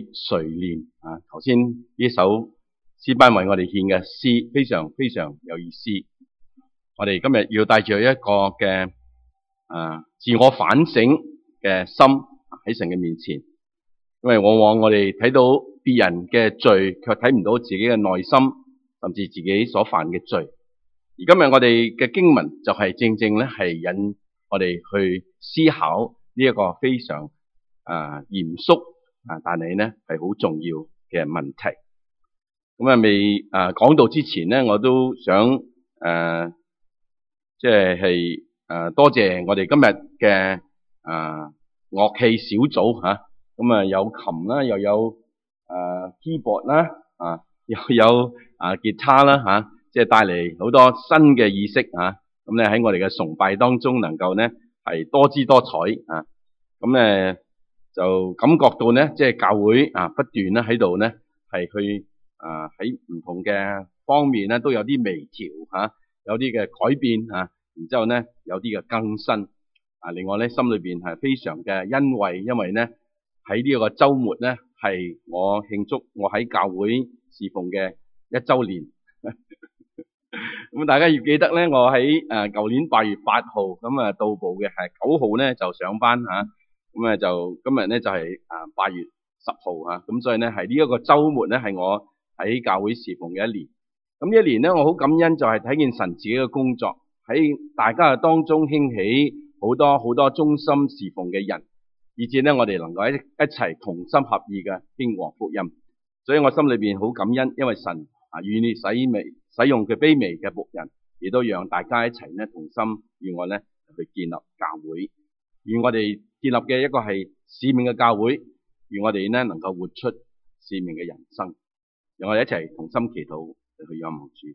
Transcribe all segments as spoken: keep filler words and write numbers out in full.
垂憐啊！頭先呢首詩班為我哋獻嘅詩非常非常有意思。我哋今日要帶住一個嘅啊自我反省嘅心喺神嘅面前，因為往往我哋睇到別人嘅罪，卻睇唔到自己嘅內心，甚至自己所犯嘅罪。而今日我哋嘅經文就係正正咧係引我哋去思考呢一個非常啊嚴肅啊，但係咧係好重要嘅問題。咁啊未啊講到之前咧，我都想誒即係係誒多謝我哋今日嘅啊樂器小組吓，咁啊有琴啦，又有誒 keyboard 啦，啊又有啊吉他啦吓，即係帶嚟好多新嘅意識吓。咁咧喺我哋嘅崇拜當中，能夠咧係多姿多彩啊。咁咧就感覺到咧，即係教會啊不斷咧喺度咧係去啊喺唔同嘅方面咧都有啲微調吓，有啲嘅改變吓，然之後咧有啲嘅更新啊。另外咧心裏邊係非常嘅欣慰，因為咧喺呢個周末咧係我慶祝我喺教會侍奉嘅一周年。咁大家要記得咧，我喺誒舊年八月八號咁啊到步嘅，係九號咧就上班吓，咁啊就今日咧就係誒八月十號吓，咁所以咧係呢一個周末咧係我喺教會侍奉嘅一年。咁呢一年咧我好感恩，就係睇見神自己嘅工作喺大家嘅當中興起好多好多忠心侍奉嘅人，以至咧我哋能夠一一齊同心合意嘅興旺福音。所以我心裏邊好感恩，因為神啊願意使微。使用佢卑微嘅僕人，亦都讓大家一齊咧同心與我咧去建立教會，願我哋建立嘅一個係使命嘅教會，願我哋咧能夠活出使命嘅人生，讓我哋一齊同心祈禱去仰望主。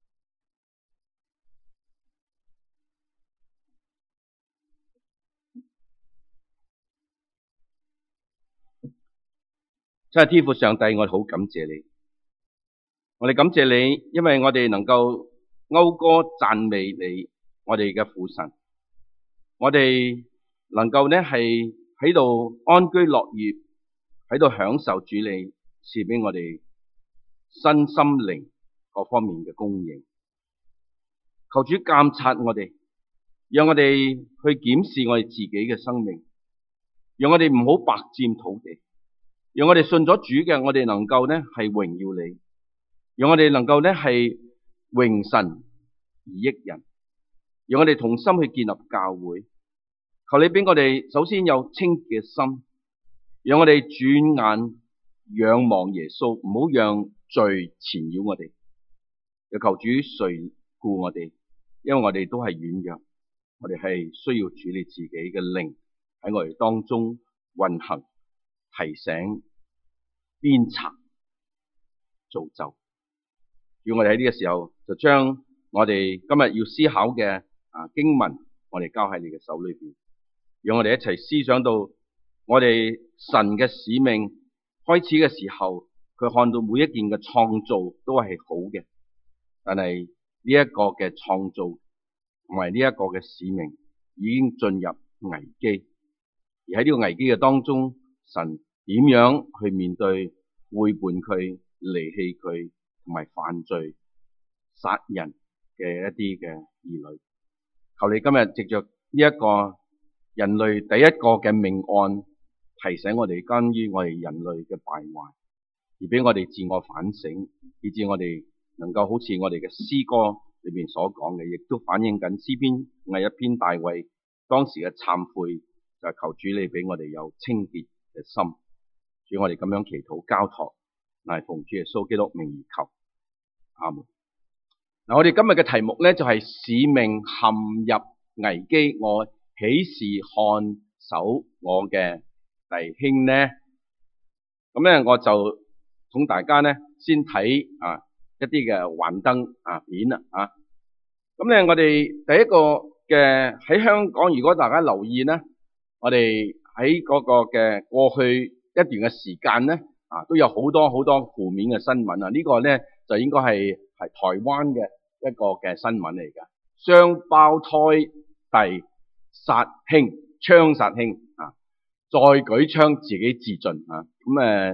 真係天父上帝，我哋好感謝你。我哋感謝你，因為我哋能夠謳歌讚美你，我哋嘅父神。我哋能夠咧係喺度安居樂業，喺度享受主你賜俾我哋身心靈各方面嘅供應。求主監察我哋，讓我哋去檢視我哋自己嘅生命，讓我哋唔好白佔土地，讓我哋信咗主嘅，我哋能夠咧係榮耀你。讓我哋能夠咧係榮神而益人，讓我哋同心去建立教會。求你俾我哋首先有清潔嘅心，讓我哋轉眼仰望耶穌，唔好讓罪纏繞我哋。又求主垂顧我哋，因為我哋都係軟弱，我哋係需要處理自己嘅靈喺我哋當中運行、提醒、鞭策、造就。要我哋喺呢個時候就將我哋今日要思考嘅啊經文，我哋交喺你嘅手裏邊，讓我哋一齊思想到我哋神嘅使命開始嘅時候，佢看到每一件嘅創造都係好嘅，但係呢一個嘅創造同埋呢一個嘅使命已經進入危機，而喺呢個危機嘅當中，神點樣去面對背叛佢、離棄佢同埋犯罪、殺人嘅一啲嘅兒女？求你今日藉着呢一個人類第一個嘅命案，提醒我哋關於我哋人類嘅敗壞，而俾我哋自我反省，以致我哋能夠好似我哋嘅詩歌裏邊所講嘅，亦都反映緊詩篇係一篇大衛當時嘅懺悔，就係求主你俾我哋有清潔嘅心。主，我哋咁樣祈禱交託，乃係奉主耶穌基督名而求，阿門。嗱，我哋今日嘅題目咧就係、是、使命陷入危機，我豈是看守我嘅弟兄呢？咁咧我就同大家咧先睇啊一啲嘅幻燈啊片啦啊。咁咧我哋第一個嘅喺香港，如果大家留意咧，我哋喺嗰個嘅過去一段嘅時間咧。啊，都有好多好多負面嘅新聞啊！這個、呢個咧就應該係係台灣嘅一個嘅新聞嚟㗎。雙胞胎弟殺兄，槍殺兄啊！再舉槍自己自盡啊！咁誒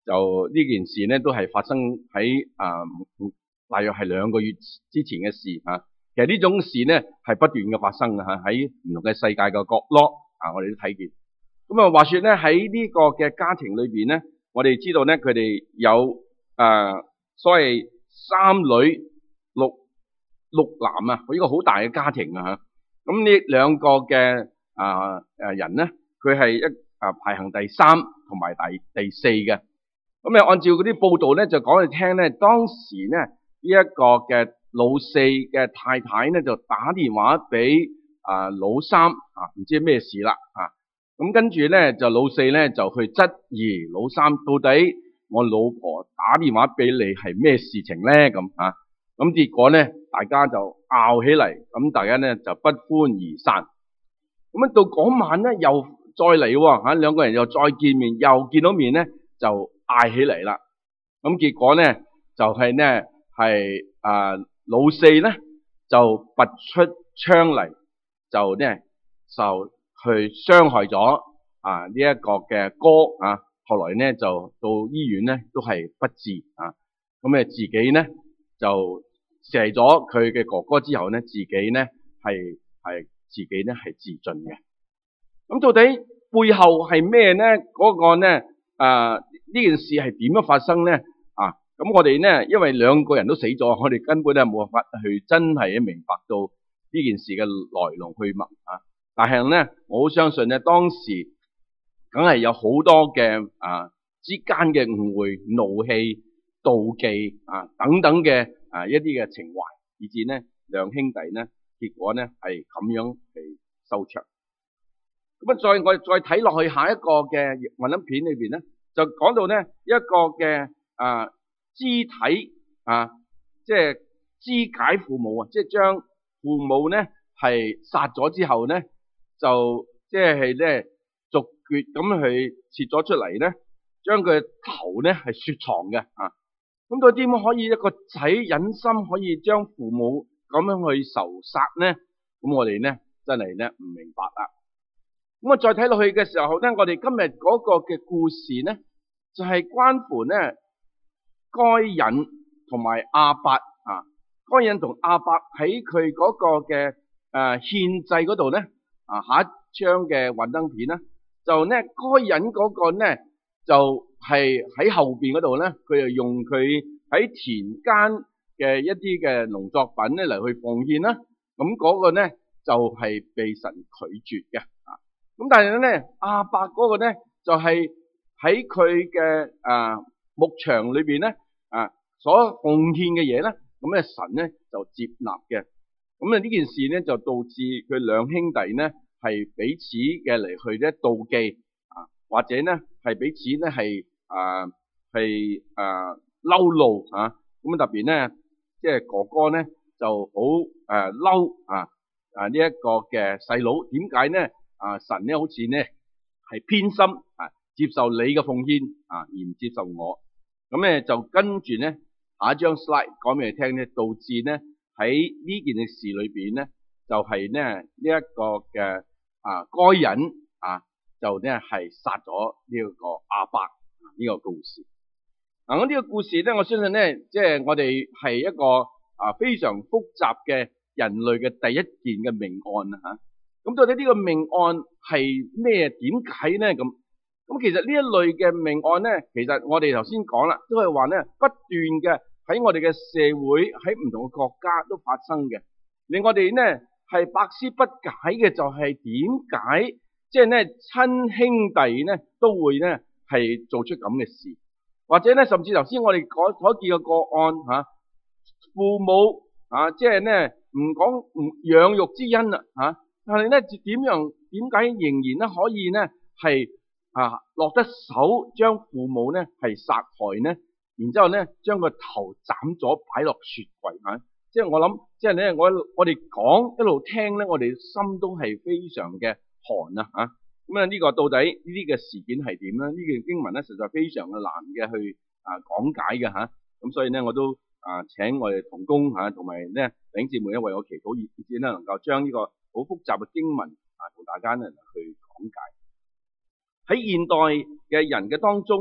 就呢件事咧都係發生喺啊大約係兩個月之前嘅事嚇。其實呢種事咧係不斷嘅發生嘅嚇，喺唔同嘅世界嘅角落啊，我哋都睇見。咁啊，話說咧喺呢個嘅家庭裏邊咧，我哋知道咧佢哋有誒所謂三女六六男啊，呢個好大嘅家庭啊嚇。咁呢兩個嘅啊誒人咧，佢係一啊排行第三同埋第第四嘅。咁啊，按照嗰啲報道咧，就講嚟聽咧，當時咧呢一個嘅老四嘅太太咧就打電話俾啊老三啊，唔知咩事啦啊。咁跟住咧就老四咧就去質疑老三，到底我老婆打電話俾你係咩事情咧咁啊？咁結果咧大家就拗起嚟，咁大家咧就不歡而散。咁啊到嗰晚咧又再嚟喎嚇，兩個人又再見面，又見到面咧就嗌起嚟啦。咁結果咧就係咧係啊老四咧就拔出槍嚟，就咧就去傷害咗啊呢一個嘅哥啊。後來咧就到醫院咧都係不治啊。咁誒自己咧就射咗佢嘅哥哥之後咧，自己咧係係自己咧係自盡嘅。咁到底背後係咩咧？嗰個咧啊呢件事係點樣發生咧？啊咁我哋咧因為兩個人都死咗，我哋根本咧冇辦法去真係明白到呢件事嘅來龍去脈啊。但係咧我好相信咧當時梗係有好多嘅啊之間嘅誤會、怒氣、妒忌啊等等嘅啊一啲嘅情懷，以至咧兩兄弟咧結果咧係咁樣嚟收場。咁啊，再我哋再睇落去下一個嘅混音片裏邊咧，就講到咧一個嘅啊肢體啊，即係肢解父母啊，即係將父母咧係殺咗之後咧，就即係咧逐橛咁去切咗出嚟咧，將佢頭咧係雪藏嘅啊。咁到底點可以一個仔忍心可以將父母咁樣去仇殺咧？咁我哋咧真係咧唔明白啦。咁啊，再睇落去嘅時候咧，我哋今日嗰個嘅故事咧，就係關乎咧該隱同埋亞伯啊。該隱同亞伯喺佢嗰個嘅誒獻祭嗰度咧啊，下一張嘅幻燈片咧，就咧該隱嗰個咧就係喺後邊嗰度咧，佢就用佢喺田間嘅一啲嘅農作品咧嚟去奉獻啦。咁嗰個咧就係被神拒絕嘅啊。咁但係咧，亞伯嗰個咧就係喺佢嘅誒牧場裏邊咧啊，所奉獻嘅嘢咧，咁咧神咧就接納嘅。咁啊呢件事咧就導致佢兩兄弟咧係彼此嘅嚟去咧妒忌啊，或者咧係彼此咧係啊係啊嬲怒啊。咁特別咧即係哥哥咧就好誒嬲啊啊呢一個嘅細佬，點解咧？啊！神咧好似咧係偏心啊，接受你嘅奉獻啊，而唔接受我。咁咧就跟住咧下一張 slide 講俾你聽咧，導致咧喺呢件嘅事裏邊咧，就係咧呢一個嘅啊該隱啊，就咧係殺咗呢一個亞伯呢個故事。嗱，咁呢個故事咧，我相信咧，即係我哋係一個啊非常複雜嘅人類嘅第一件嘅命案啊嚇。咁到底呢個命案係咩？點解咧？咁咁其實呢一類嘅命案咧，其實我哋頭先講啦，都係話咧不斷嘅喺我哋嘅社會喺唔同嘅國家都發生嘅，令我哋咧係百思不解嘅就係點解即係咧親兄弟咧都會咧係做出咁嘅事，或者咧甚至頭先我哋所所見嘅個案吓，父母啊即係咧唔講唔養育之恩啦吓。但係咧，點樣點解仍然咧可以咧係啊落得手將父母咧係殺害呢？然之後咧將個頭斬咗擺落雪櫃吓，即係我諗，即係咧我我哋講一路聽咧，我哋心都係非常嘅寒啊吓。咁啊呢個到底呢啲嘅事件係點咧？呢件經文咧實在非常嘅難嘅去啊講解嘅吓。咁所以咧我都啊請我哋同工吓同埋咧弟兄姊妹咧為我祈禱，以至咧能夠將呢個好複雜嘅經文啊，同大家咧去講解。喺現代嘅人嘅當中，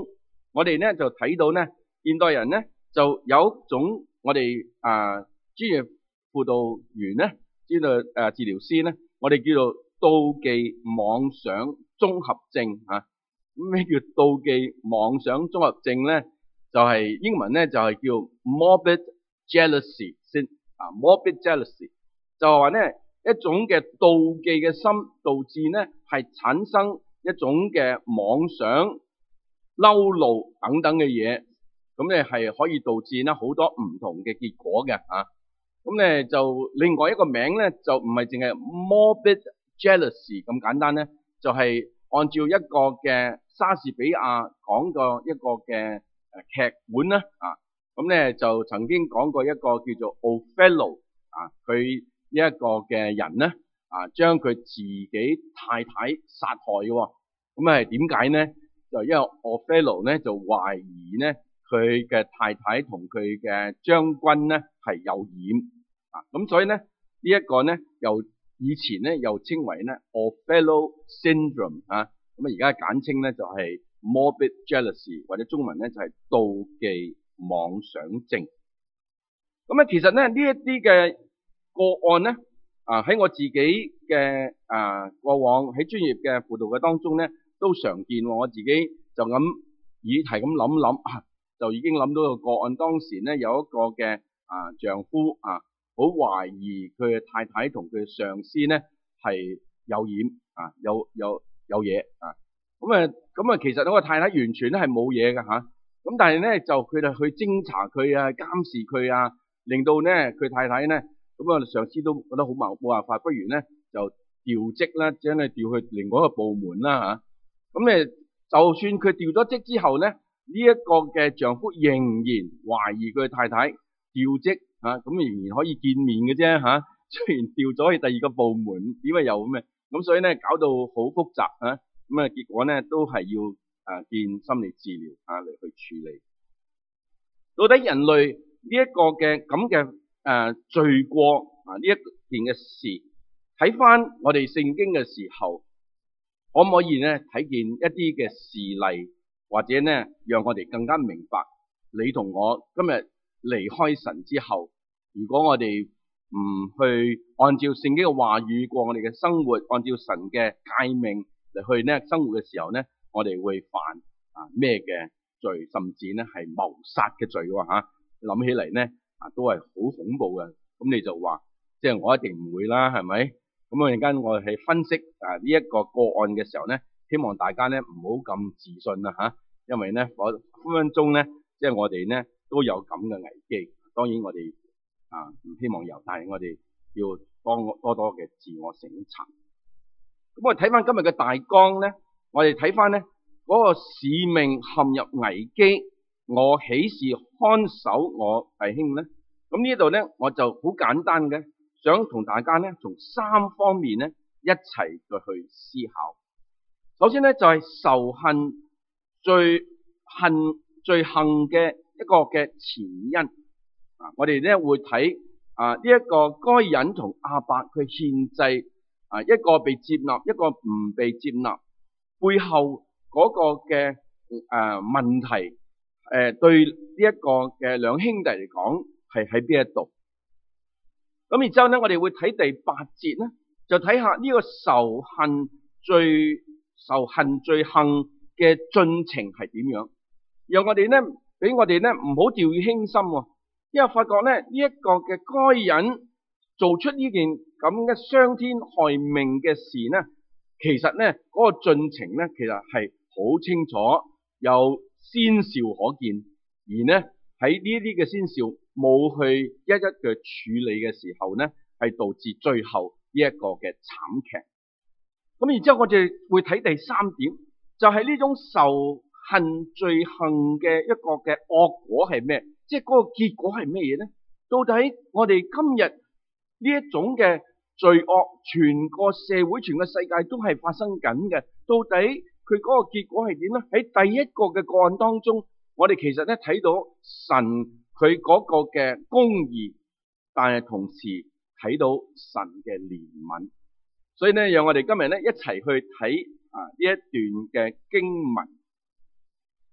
我哋咧就睇到咧，現代人咧就有一種我哋啊專業輔導員咧，知道誒治療師咧，我哋叫做妒忌妄想綜合症啊。咩叫妒忌妄想綜合症咧？就係、是、英文咧就係、是、叫 morbid jealousy 先啊 ，morbid jealousy 就係話咧一種嘅妒忌嘅心，導致咧係產生一種嘅妄想、嬲怒等等嘅嘢，咁咧係可以導致咧好多唔同嘅結果嘅啊。咁咧就另外一個名咧就唔係淨係 morbid jealousy 咁簡單咧，就係、是、按照一個嘅莎士比亞講過一個嘅誒劇本啦啊，咁咧就曾經講過一個叫做 Othello 啊，佢呢一個嘅人咧啊，將佢自己太太殺害嘅，咁係點解咧？就因為 Othello 咧就懷疑咧佢嘅太太同佢嘅將軍咧係有染啊，咁所以咧呢一個咧又以前咧又稱為咧 Othello syndrome 啊，咁啊而家簡稱咧就係 morbid jealousy 或者中文咧就係妒忌妄想症。咁啊其實咧呢一啲嘅個案咧啊喺我自己嘅啊過往喺專業嘅輔導嘅當中咧都常見喎，我自己就咁議題咁諗諗啊，就已經諗到個個案。當時咧有一個嘅啊丈夫啊，好懷疑佢嘅太太同佢上司咧係有染啊，有有有嘢啊。咁啊咁啊，其實嗰個太太完全咧係冇嘢㗎吓。咁但係咧就佢哋去偵查佢啊，監視佢啊，令到咧佢太太咧咁啊上司都覺得好冇冇辦法，不如咧就調職啦，將佢調去另外一個部門啦吓。咁咧，就算佢調咗職之後咧，呢、這、一個嘅丈夫仍然懷疑佢太太調職嚇，咁、啊、仍然可以見面嘅啫嚇。雖然調咗去第二個部門，點解又咁嘅？咁所以咧搞到好複雜嚇，咁啊結果咧都係要啊見心理治療啊嚟去處理。到底人類呢一個嘅咁嘅誒罪過啊呢一件嘅事，睇翻我哋聖經嘅時候，可唔可以咧睇見一啲嘅事例，或者咧讓我哋更加明白，你同我今日離開神之後，如果我哋唔去按照聖經嘅話語過我哋嘅生活，按照神嘅誡命嚟去咧生活嘅時候咧，我哋會犯啊咩嘅罪，甚至咧係謀殺嘅罪喎嚇。諗起嚟咧啊都係好恐怖嘅。咁你就話，即係我一定唔會啦，係咪？咁啊，陣間我哋係分析啊呢一個個案嘅時候咧，希望大家咧唔好咁自信啦嚇，因為咧我分分鐘咧，即係我哋咧都有咁嘅危機。當然我哋啊唔希望有，但係我哋要多多多嘅自我省察。咁我哋睇翻今日嘅大綱咧，我哋睇翻咧嗰個使命陷入危機，我豈是看守我弟兄咧？咁呢度咧我就好簡單嘅。想同大家咧，從三方面咧一齊去思考。首先咧就係、是、仇恨罪恨罪行嘅一個嘅前因啊。我哋咧會睇啊呢一個該隱同亞伯佢獻祭啊，一個被接納，一個唔被接納，背後嗰個嘅誒、啊、問題誒、啊、對呢一個嘅兩兄弟嚟講係喺邊一度？咁然之後咧，我哋會睇第八節咧，就睇下呢個仇恨罪、仇恨罪行嘅進程係點樣，讓我哋咧，俾我哋咧唔好掉以輕心喎。因為發覺咧呢一個嘅該隱做出呢件咁嘅傷天害命嘅事咧，其實咧嗰個進程咧，其實係好清楚，有先兆可見，而咧喺呢啲嘅先兆冇去一一嘅處理嘅時候咧，係導致最後呢一個嘅慘劇。咁然之後我哋會睇第三點，就係、是、呢種仇恨罪行嘅一個嘅惡果係咩？即係嗰個結果係咩嘢咧？到底我哋今日呢一種嘅罪惡，全個社會、全個世界都係發生緊嘅。到底佢嗰個結果係點咧？喺第一個嘅個案當中，我哋其實咧睇到神佢嗰個嘅公義，但係同時睇到神嘅憐憫。所以咧，讓我哋今日咧一齊去睇啊呢一段嘅經文。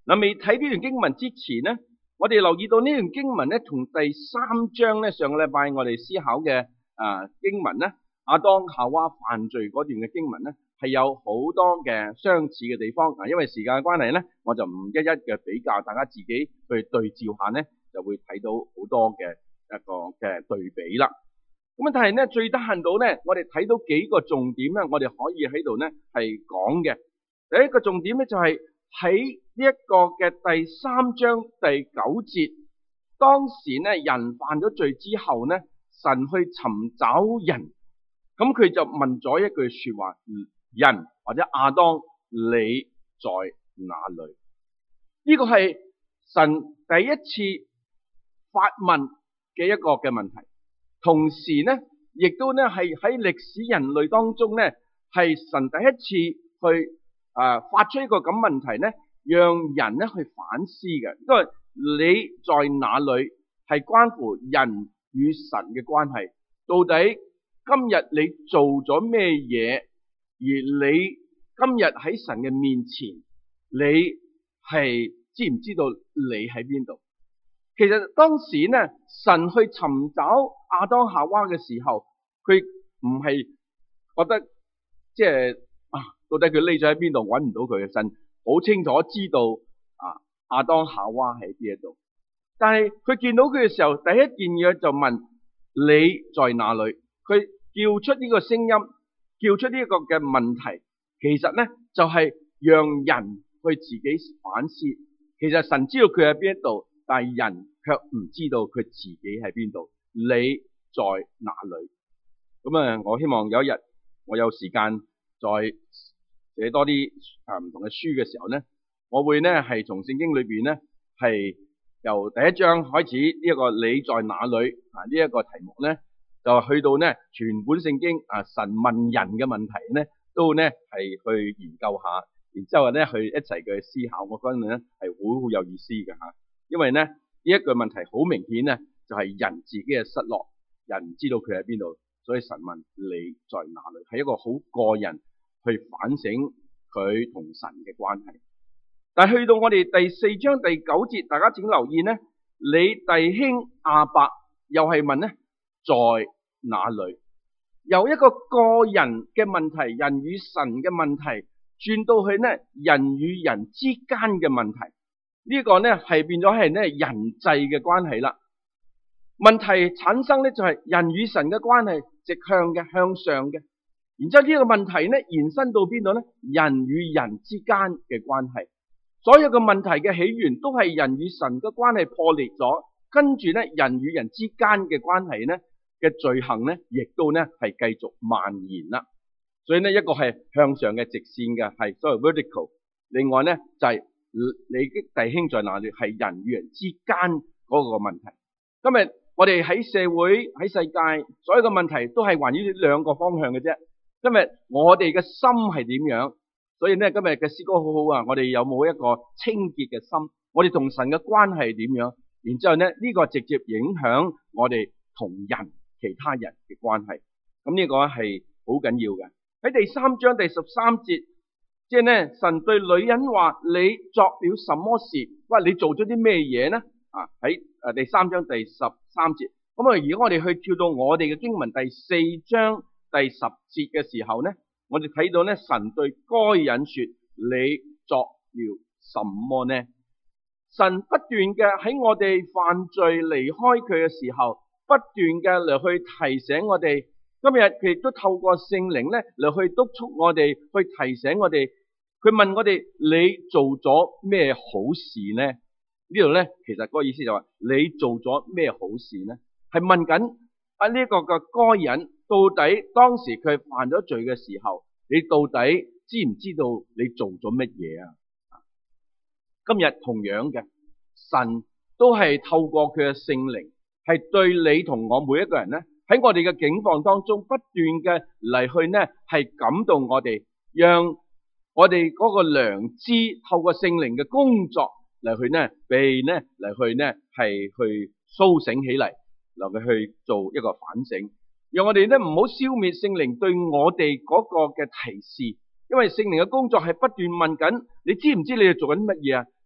嗱，未睇呢段經文之前咧，我哋留意到呢段經文咧，同第三章咧，上個禮拜我哋思考嘅啊經文咧，亞當夏娃犯罪嗰段嘅經文咧，係有好多嘅相似嘅地方。嗱，因為時間嘅關係咧，我就唔一一嘅比較，大家自己去對照下咧，就會睇到好多嘅一個嘅對比啦。咁啊，但係咧，最得閒到咧，我哋睇到幾個重點咧，我哋可以喺度咧係講嘅。第一個重點咧就係喺呢一個嘅第三章第九節，當時咧人犯咗罪之後咧，神去尋找人，咁佢就問咗一句說話：人或者亞當，你在哪裏？呢個係神第一次發問嘅一個嘅問題。同時咧，亦都咧係喺歷史人類當中咧，係神第一次去啊發出一個咁問題咧，讓人咧去反思嘅。因為你在哪裏係關乎人與神嘅關係。到底今日你做咗咩嘢，而你今日喺神嘅面前，你係知唔知道你喺邊度？其實當時咧，神去尋找亞當夏娃嘅時候，佢唔係覺得即係啊，到底佢匿咗喺邊度，搵唔到佢嘅。神好清楚知道啊，亞當夏娃喺邊一度。但係佢見到佢嘅時候，第一件嘢就問你在哪裏？佢叫出呢個聲音，叫出呢一個嘅問題，其實咧就係讓人去自己反思。其實神知道佢喺邊一度。但係人卻唔知道佢自己喺邊度，你在哪裏？咁啊，我希望有一日我有時間再寫多啲啊唔同嘅書嘅時候咧，我會咧係從聖經裏邊咧係由第一章開始呢一個你在哪裏啊呢一個題目咧，就去到咧全本聖經啊神問人嘅問題咧，都咧係去研究下，然之後咧去一齊嘅思考，我覺得咧係好好有意思嘅吓。因為咧呢一句問題好明顯咧，就係人自己嘅失落，人唔知道佢喺邊度，所以神問你在哪裏，係一個好個人去反省佢同神嘅關係。但係去到我哋第四章第九節，大家請留意咧，你弟兄亞伯又係問咧在哪裏？由一個個人嘅問題，人與神嘅問題，轉到去咧人與人之間嘅問題。呢個咧係變咗係咧人際嘅關係啦。問題產生咧就係人與神嘅關係直向嘅向上嘅，然之後呢個問題咧延伸到邊度咧？人與人之間嘅關係，所有嘅問題嘅起源都係人與神嘅關係破裂咗，跟住咧人與人之間嘅關係咧嘅罪行咧，亦都咧係繼續蔓延啦。所以呢，一個係向上嘅直線嘅，係所謂 vertical， 另外咧就係、是。你嘅弟兄在哪裏？係人與人之間嗰個問題。今日我哋喺社會喺世界，所有嘅問題都係環繞住兩個方向嘅啫。今日我哋嘅心係點樣？所以咧今日嘅詩歌好好啊！我哋有冇一個清潔嘅心？我哋同神嘅關係點樣？然之後咧呢個直接影響我哋同人其他人嘅關係。咁呢個係好緊要嘅。喺第三章第十三節。即係咧，神對女人話：你作了什麼事？喂，你做咗啲咩嘢呢？啊，喺誒第三章第十三節。咁啊，如果我哋去跳到我哋嘅經文第四章第十節嘅時候咧，我哋睇到咧，神對該人說：你作了什麼呢？神不斷嘅喺我哋犯罪離開佢嘅時候，不斷嘅嚟去提醒我哋。今日佢亦都透過聖靈咧嚟去督促我哋，去提醒我哋。佢問我哋：你做咗咩好事呢？呢度咧，其實嗰個意思就話、是、你做咗咩好事呢？係問緊啊呢個嘅該人到底當時佢犯咗罪嘅時候，你到底知唔知道你做咗乜嘢啊？今日同樣嘅，神都係透過佢嘅聖靈，係對你同我每一個人咧。喺我哋嘅境況當中，不斷嘅嚟去呢，係感動我哋，讓我哋嗰個良知透過聖靈嘅工作嚟去呢，被呢嚟去呢係去蘇醒起嚟，嚟去做一個反省，讓我哋呢唔好消滅聖靈對我哋嗰個嘅提示，因為聖靈嘅工作係不斷問緊，你知唔知你哋做緊乜嘢啊？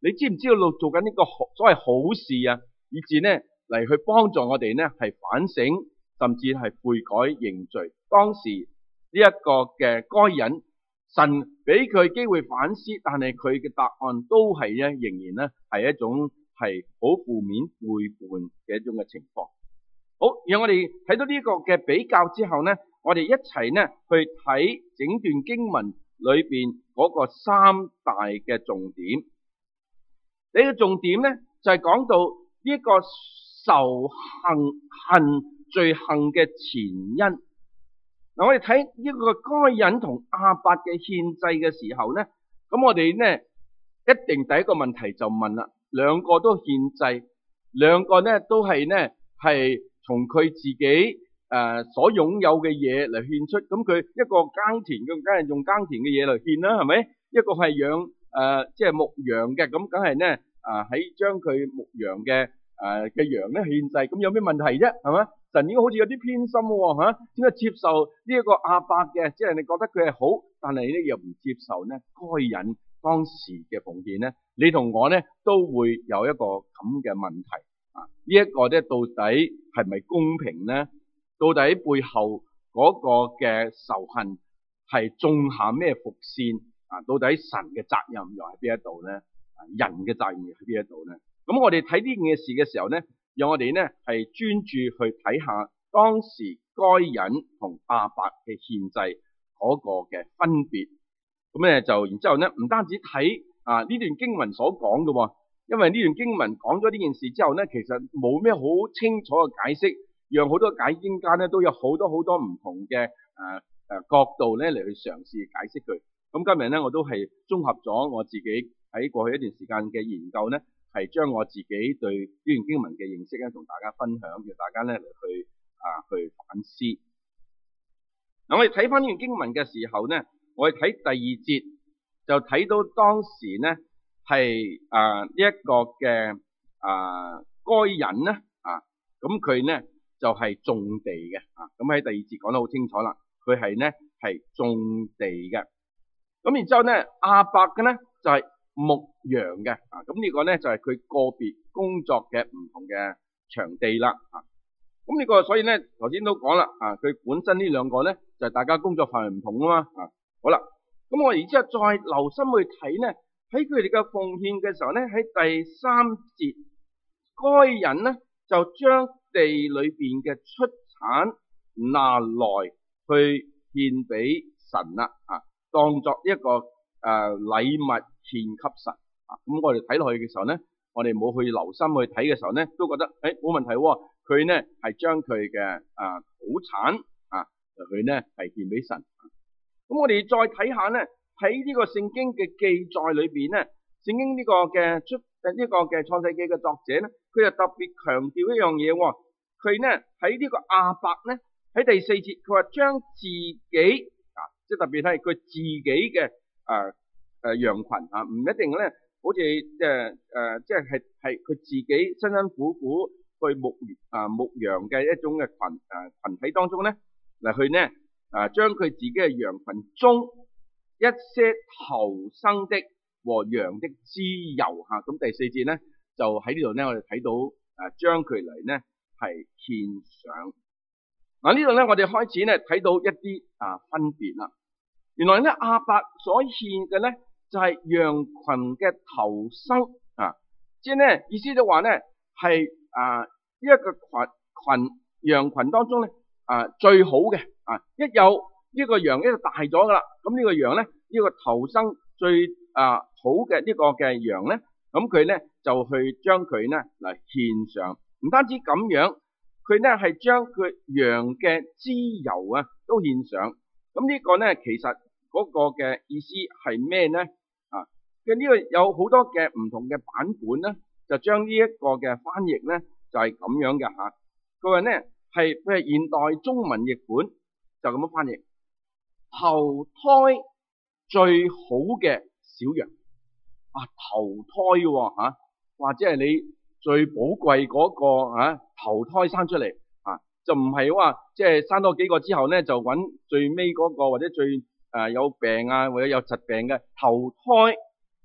你知唔知道做緊呢個所謂好事啊？以至呢嚟去幫助我哋呢係反省，甚至係悔改認罪。當時呢一個嘅該隱，神俾佢機會反思，但係佢嘅答案都係咧仍然呢係一種係好負面背叛嘅一種嘅情況。好，讓我哋睇到呢個嘅比較之後呢，我哋一齊呢去睇整段經文裏邊嗰個三大嘅重點。呢個重點呢就係講到呢個仇恨恨罪行嘅前因。嗱，我哋睇呢個該隱同亞伯嘅獻祭嘅時候呢，咁我哋呢一定第一個問題就問啦，兩個都獻祭，兩個呢都係呢係從佢自己誒、呃、所擁有嘅嘢嚟獻出，咁佢一個耕田嘅，梗係用耕田嘅嘢嚟獻啦，係咪？一個係養誒即係牧羊嘅，咁梗係呢啊喺將佢牧羊嘅誒嘅羊咧獻祭，咁有咩問題啫？係咪？神應該好似有啲偏心喎嚇，點解接受呢一個亞伯嘅，即係你覺得佢係好，但係咧又唔接受呢該隱當時嘅奉獻呢？你同我呢都會有一個咁嘅問題。啊！呢一個咧，到底係咪公平咧？到底背後嗰個嘅仇恨係種下咩伏線？啊！到底神嘅責任又喺邊一度咧？人嘅責任又喺邊一度咧？咁我哋睇呢件事嘅時候咧，讓我哋咧係專注去睇下當時該隱同亞伯嘅獻祭嗰個嘅分別。咁咧就然之後咧，唔單止睇啊呢段經文所講嘅喎。因為呢段經文講咗呢件事之後呢，其實冇咩好清楚嘅解釋，讓好多解經家呢都有好多好多唔同嘅誒誒角度咧嚟去嘗試解釋佢。咁今日呢，我都係綜合咗我自己喺過去一段時間嘅研究呢，係將我自己對呢段經文嘅認識咧同大家分享，讓大家咧嚟去啊去反思。嗱，我哋睇翻呢段經文嘅時候呢，我哋睇第二節就睇到當時呢。係啊呢一個嘅啊該隱咧啊，咁佢咧就係、是、種地嘅啊，咁喺第二節講得好清楚啦，佢係咧係種地嘅，咁然之後咧亞伯嘅咧就係、是、牧羊嘅啊，咁呢個咧就係、是、佢個別工作嘅唔同嘅場地啦啊，咁呢個所以咧頭先都講啦啊，佢本身呢兩個咧就係、是、大家工作範圍唔同啊嘛啊，好啦，咁我然之後再留心去睇咧。喺佢哋嘅奉獻嘅時候咧，喺第三節，該隱咧就將地裏邊嘅出產拿來去獻俾神啦，啊，當作一個誒禮物獻給神啊。咁我哋睇落去嘅時候咧，我哋冇去留心去睇嘅時候咧，都覺得誒冇問題喎。佢咧係將佢嘅啊土產啊，佢咧係獻俾神。咁我哋再睇下咧。喺呢個聖經嘅記載裏邊咧，聖經呢個嘅出誒呢個嘅創世記嘅作者咧，佢就特別強調一樣嘢喎。佢咧喺呢個亞伯咧喺第四節，佢話將自己啊，即係特別係佢自己嘅誒誒羊群啊，唔一定咧，好似即係誒即係係係佢自己辛辛苦苦去牧啊牧羊嘅一種嘅群誒群體當中咧嚟去咧啊，將佢自己嘅羊群中一些頭生的和羊的脂油嚇，咁第四節咧就喺呢度咧，我哋睇到誒將佢嚟咧係獻上。嗱呢度咧，我哋開始咧睇到一啲啊分別啦。原來咧亞伯所獻嘅咧就係羊群嘅頭生啊，即係咧意思就話咧係啊呢一個群群羊群當中咧啊最好嘅啊，一有呢個羊一就大咗噶啦，咁呢個羊咧呢個頭生最啊好嘅呢個嘅羊咧，咁佢咧就去將佢咧嚟獻上，唔單止咁樣，佢咧係將佢羊嘅脂油啊都獻上，咁呢個咧其實嗰個嘅意思係咩咧？啊嘅呢個有好多嘅唔同嘅版本咧，就將呢一個嘅翻譯咧就係咁樣嘅吓，佢話咧係佢係現代中文譯本就咁樣翻譯。頭胎最好嘅小羊啊，頭胎喎吓，或者係你最寶貴嗰個啊頭胎生出嚟啊，就唔係話即係生多幾個之後咧就揾最尾嗰個或者最誒有病啊或者有疾病嘅頭胎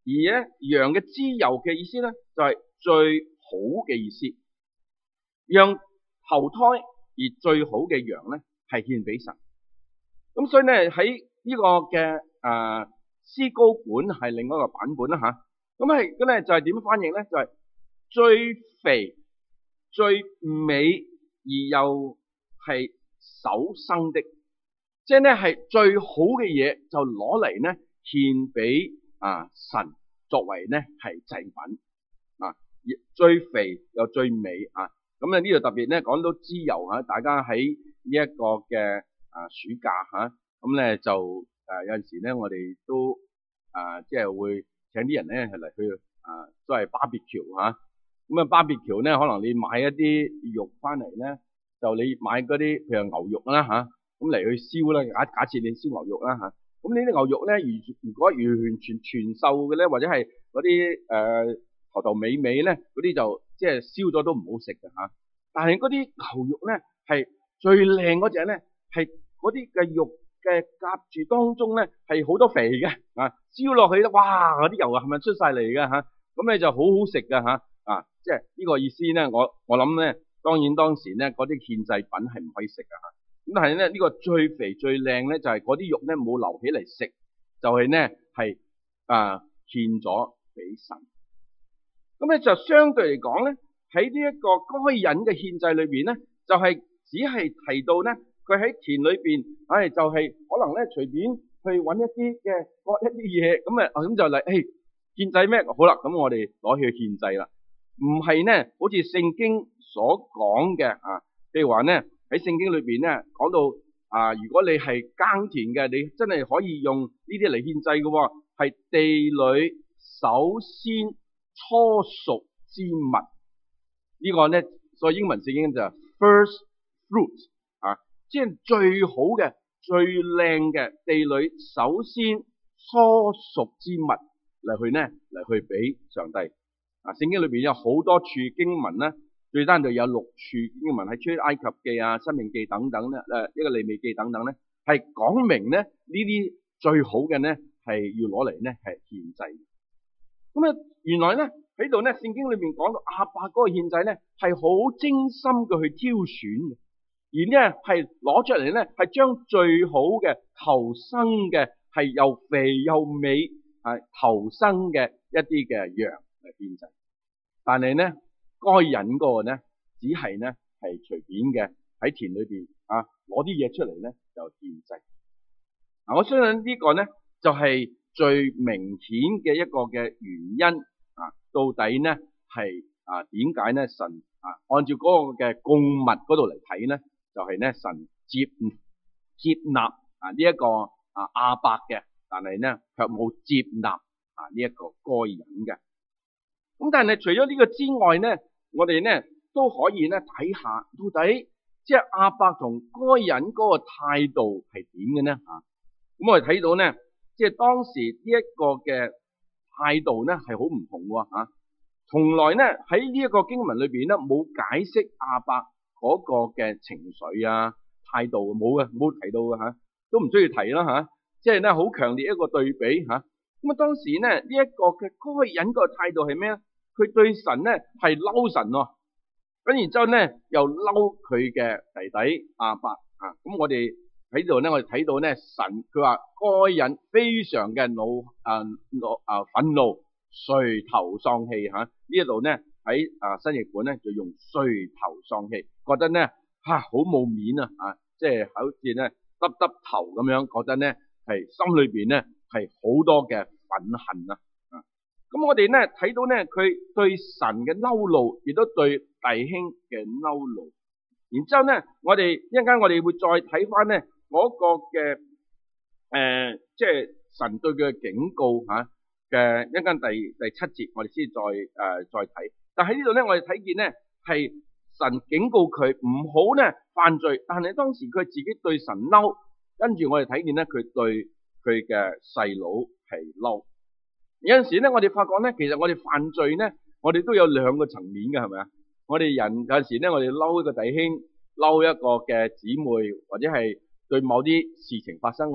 而咧羊嘅脂油嘅意思咧就係最好嘅意思，讓頭胎而最好嘅羊咧係獻俾神。咁所以咧喺呢個嘅誒詩歌本係另一個版本啦吓。咁係咁咧就係點翻譯咧？就係最肥、最美而又係首生的，即係咧係最好嘅嘢就攞嚟咧獻俾啊神作為咧係祭品啊，最肥又最美啊。咁咧呢度特別咧講到脂油吓，大家喺呢一個嘅啊暑假吓，咁咧就誒有陣時咧我哋都啊即係會請啲人咧係嚟去啊都係 barbecue 吓。咁啊 barbecue 咧可能你買一啲肉翻嚟咧，就你買嗰啲譬如牛肉啦吓，咁嚟去燒啦。假假設你燒牛肉啦吓，咁呢啲牛肉咧如如果完完全全瘦嘅咧，或者係嗰啲誒頭頭尾尾咧嗰啲就即係燒咗都唔好食嘅吓。但係嗰啲牛肉咧係最靚嗰隻咧，係嗰啲嘅肉嘅夾住當中咧係好多肥嘅啊，燒落去咧，哇！嗰啲油啊係咪出晒嚟嘅吓？咁你就好好食嘅吓啊！即係呢個意思咧，我我諗咧，當然當時咧嗰啲獻祭品係唔可以食嘅吓。咁但係咧呢個最肥最靚咧就係嗰啲肉咧冇留起嚟食，就係咧係啊獻咗俾神。咁咧就相對嚟講咧。喺呢一個該隱嘅獻祭裏邊咧，就係、是、只係提到咧，佢喺田裏邊，唉、哎，就係、是、可能咧隨便去揾一啲嘅割一啲嘢，咁啊咁就嚟，誒獻祭咩？好啦，咁我哋攞去獻祭啦。唔係咧，好似聖經所講嘅啊，譬如話咧喺聖經裏邊咧講到啊，如果你係耕田嘅，你真係可以用呢啲嚟獻祭嘅喎，係地裏首先初熟之物。呢個咧，所以英文聖經就係 first fruit 啊，即係最好嘅、最靚嘅地裏首先初熟之物嚟去咧嚟去俾上帝啊。聖經裏邊有好多處經文咧，最單就有六處經文喺出埃及記啊、申命記等等咧，誒一個利未記等等咧，係講明咧呢啲最好嘅咧係要攞嚟咧係獻祭。咁啊，原來咧。喺度咧，聖經裏面講到亞伯嗰個獻祭咧，係好精心嘅去挑選嘅，而呢係攞出嚟咧，係將最好嘅頭生嘅，係又肥又美，係頭生嘅一啲嘅羊嚟獻祭。但係咧，該隱嗰個咧，只係咧係隨便嘅喺田裏邊啊，攞啲嘢出嚟咧就獻祭。嗱，我相信呢個咧就係最明顯嘅一個嘅原因。啊，到底咧係啊點解咧神啊按照嗰個嘅供物嗰度嚟睇咧，就係、是、咧神接接納啊呢一個啊亞伯嘅，但係咧卻冇接納啊呢一個該隱嘅。咁但係除咗呢個之外咧，我哋咧都可以咧睇下到底即係亞伯同該隱嗰個態度係點嘅咧吓。咁我哋睇到咧，即係當時呢一個嘅。態度咧係好唔同喎吓，從來咧喺呢一個經文裏邊咧冇解釋亞伯嗰個嘅情緒啊態度冇嘅，冇提到嘅吓，都唔需要提啦吓，即係咧好強烈一個對比吓。咁啊當時咧呢一個嘅該隱個態度係咩咧？佢對神咧係嬲神喎，咁然之後咧又嬲佢嘅弟弟亞伯啊。咁我哋。喺度咧，我哋睇到咧，神佢話該隱非常嘅怒啊怒啊憤怒，垂頭喪氣吓。呢一度咧喺啊新譯本咧就用垂頭喪氣，覺得咧吓好冇面啊啊，即係好似咧耷耷頭咁樣，覺得咧係心裏邊咧係好多嘅憤恨啊啊。咁我哋咧睇到咧佢對神嘅嬲怒，亦都對弟兄嘅嬲怒。然之後咧，我哋一陣間我哋會再睇翻咧。嗰、那個嘅誒、呃，即係神對佢嘅警告嚇嘅一間第第七節，我哋先再誒、呃、再睇。但喺呢度咧，我哋睇見咧係神警告佢唔好咧犯罪，但係當時佢自己對神嬲，跟住我哋睇見咧佢對佢嘅細佬係嬲。有陣時咧，我哋發覺咧，其實我哋犯罪咧，我哋都有兩個層面嘅，係咪啊？我哋人有陣時咧，我哋嬲一個弟兄，嬲一個嘅姊妹，或者係對某啲事情發生，我哋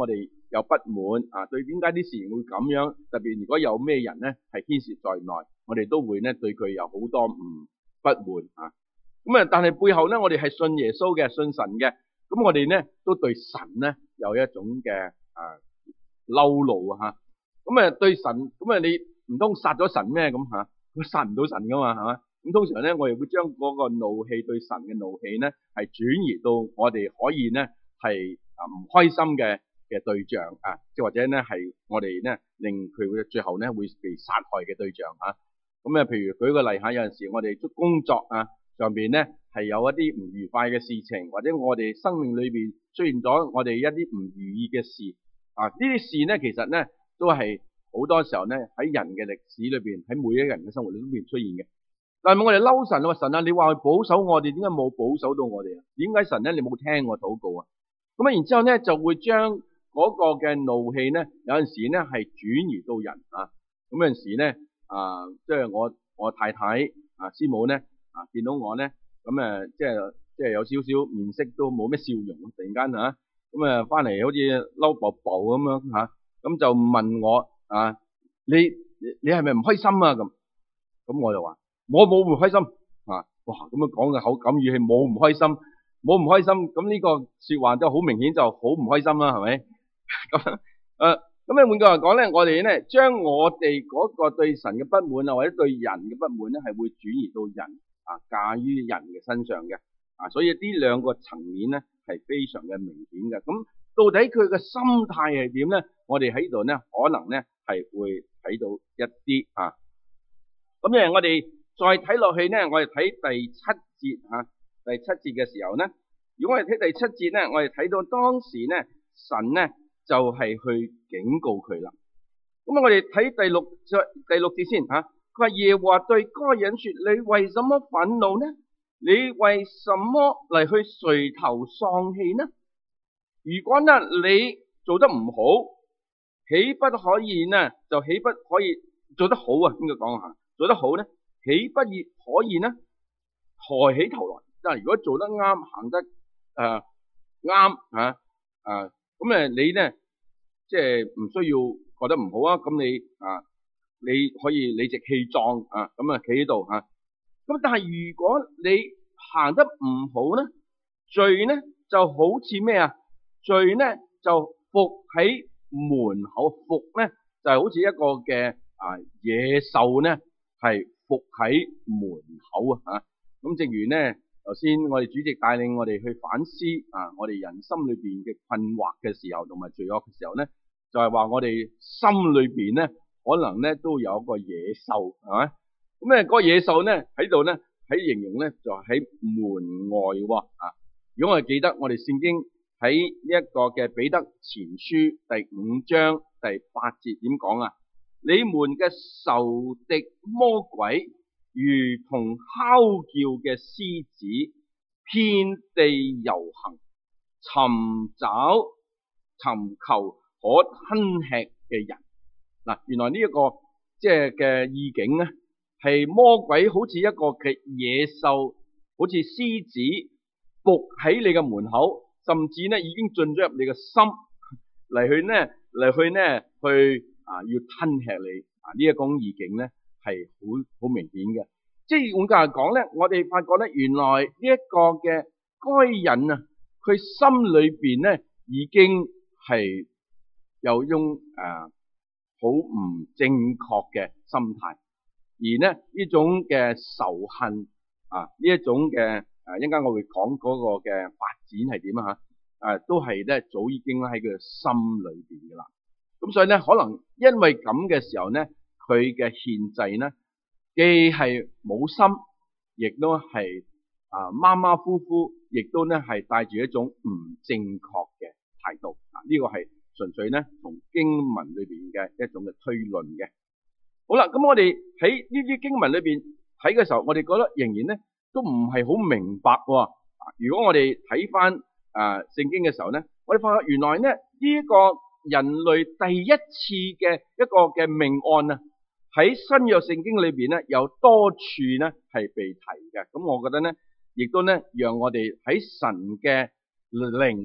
有不滿啊，對點解啲事情會咁樣？特別如果有咩人咧係牽涉在內，我哋都會咧對佢有好多唔不滿啊。咁啊，但係背後咧，我哋係信耶穌嘅，信神嘅，咁我哋咧都對神咧有一種嘅啊嬲怒啊。咁啊對神，咁啊你唔通殺咗神咩？咁吓，佢殺唔到神噶嘛，係嘛？咁通常咧，我哋會將嗰個怒氣對神嘅怒氣咧，係轉移到我哋可以咧係啊唔開心嘅嘅對象啊，即係或者咧係我哋咧令佢會最後咧會被殺害嘅對象啊。咁啊，譬如舉個例下，有陣時我哋做工作啊上邊咧係有一啲唔愉快嘅事情，或者我哋生命裏邊出現咗我哋一啲唔如意嘅事啊，呢啲事咧其實咧都係好多時候咧喺人嘅歷史裏邊，喺每一個人嘅生活裏邊出現嘅。但係我哋嬲神啊，神啊，你話去保守我哋，點解冇保守到我哋啊？點解神咧你冇聽我禱告啊？咁啊，然之後咧就會將嗰個嘅怒氣咧，有陣時咧係轉移到人啊。咁有陣時咧啊，即係我我太太啊師母咧啊，見到我咧，咁誒即係即係有少少面色都冇咩笑容，突然間嚇，咁啊翻嚟好似嬲爆爆咁樣嚇，咁就問我啊，你你你係咪唔開心啊？咁咁我就話。我冇唔開心啊！哇，咁樣講嘅口感語氣冇唔開心，冇唔開心，咁呢個說話都好明顯就好唔開心啦，係咪？咁誒，咁咧換句話講咧，我哋咧將我哋嗰個對神嘅不滿啊，或者對人嘅不滿咧，係會轉移到人啊，嫁於人嘅身上嘅啊，所以呢兩個層面咧係非常嘅明顯嘅。咁到底佢嘅心態係點咧？我哋喺度咧可能咧係會睇到一啲啊。咁咧我哋。再睇落去咧，我哋睇第七節吓，第七節嘅時候咧，如果我哋睇第七節咧，我哋睇到當時咧，神咧就係去警告佢啦。咁啊，我哋睇第六第六節先吓，佢話耶和華對該人說：你為什麼憤怒呢？你為什麼嚟去垂頭喪氣呢？如果呢你做得唔好，豈不可以呢？就豈不可以做得好啊？應該講下，做得好呢？豈不亦可以呢？抬起頭來，即係如果做得啱，行得誒啱吓啊，咁誒你咧即係唔需要覺得唔好啊。咁你啊，你可以理直氣壯啊，咁啊企喺度吓。咁但係如果你行得唔好咧，罪咧就好似咩啊？罪咧就伏喺門口，伏咧就係好似一個嘅啊野獸咧係。伏喺門口啊！吓咁，正如咧，頭先我哋主席帶領我哋去反思啊，我哋人心裏邊嘅困惑嘅時候，同埋罪惡嘅時候咧，就係話我哋心裏邊咧，可能咧都有一個野獸，係咪？咁咧，嗰個野獸咧喺度咧，喺形容咧就喺門外喎啊！如果我哋記得我哋聖經喺呢一個嘅彼得前書第五章第八節點講啊？你們嘅仇敵魔鬼如同哮叫嘅獅子，遍地遊行，尋找尋求可吞吃嘅人。嗱，原來呢一個即係嘅意境咧，係魔鬼好似一個嘅野獸，好似獅子伏喺你嘅門口，甚至咧已經進咗入你嘅心嚟去呢嚟去呢去。啊！要吞吃你啊！呢一種意境咧係好好明顯嘅，即係換句話講咧，我哋發覺咧，原來呢一個嘅該人啊，佢心裏邊咧已經係有種誒好唔正確嘅心態，而咧呢種嘅仇恨啊，呢一種嘅誒，一陣間我會講嗰個嘅發展係點啊吓，誒都係咧早已經喺佢嘅心裏邊噶啦。咁所以咧，可能因為咁嘅時候咧，佢嘅獻祭咧，既係冇心，亦都係啊馬馬虎虎，亦都咧係帶住一種唔正確嘅態度。啊，呢個係純粹咧從經文裏邊嘅一種嘅推論嘅。好啦，咁我哋喺呢啲經文裏邊睇嘅時候，我哋覺得仍然咧都唔係好明白喎。啊，如果我哋睇翻啊聖經嘅時候咧，我哋發覺原來咧呢一個人類第一次嘅一個嘅命案啊，喺新約聖經裏邊咧有多處咧係被提嘅。咁我覺得咧，亦都咧讓我哋喺神嘅靈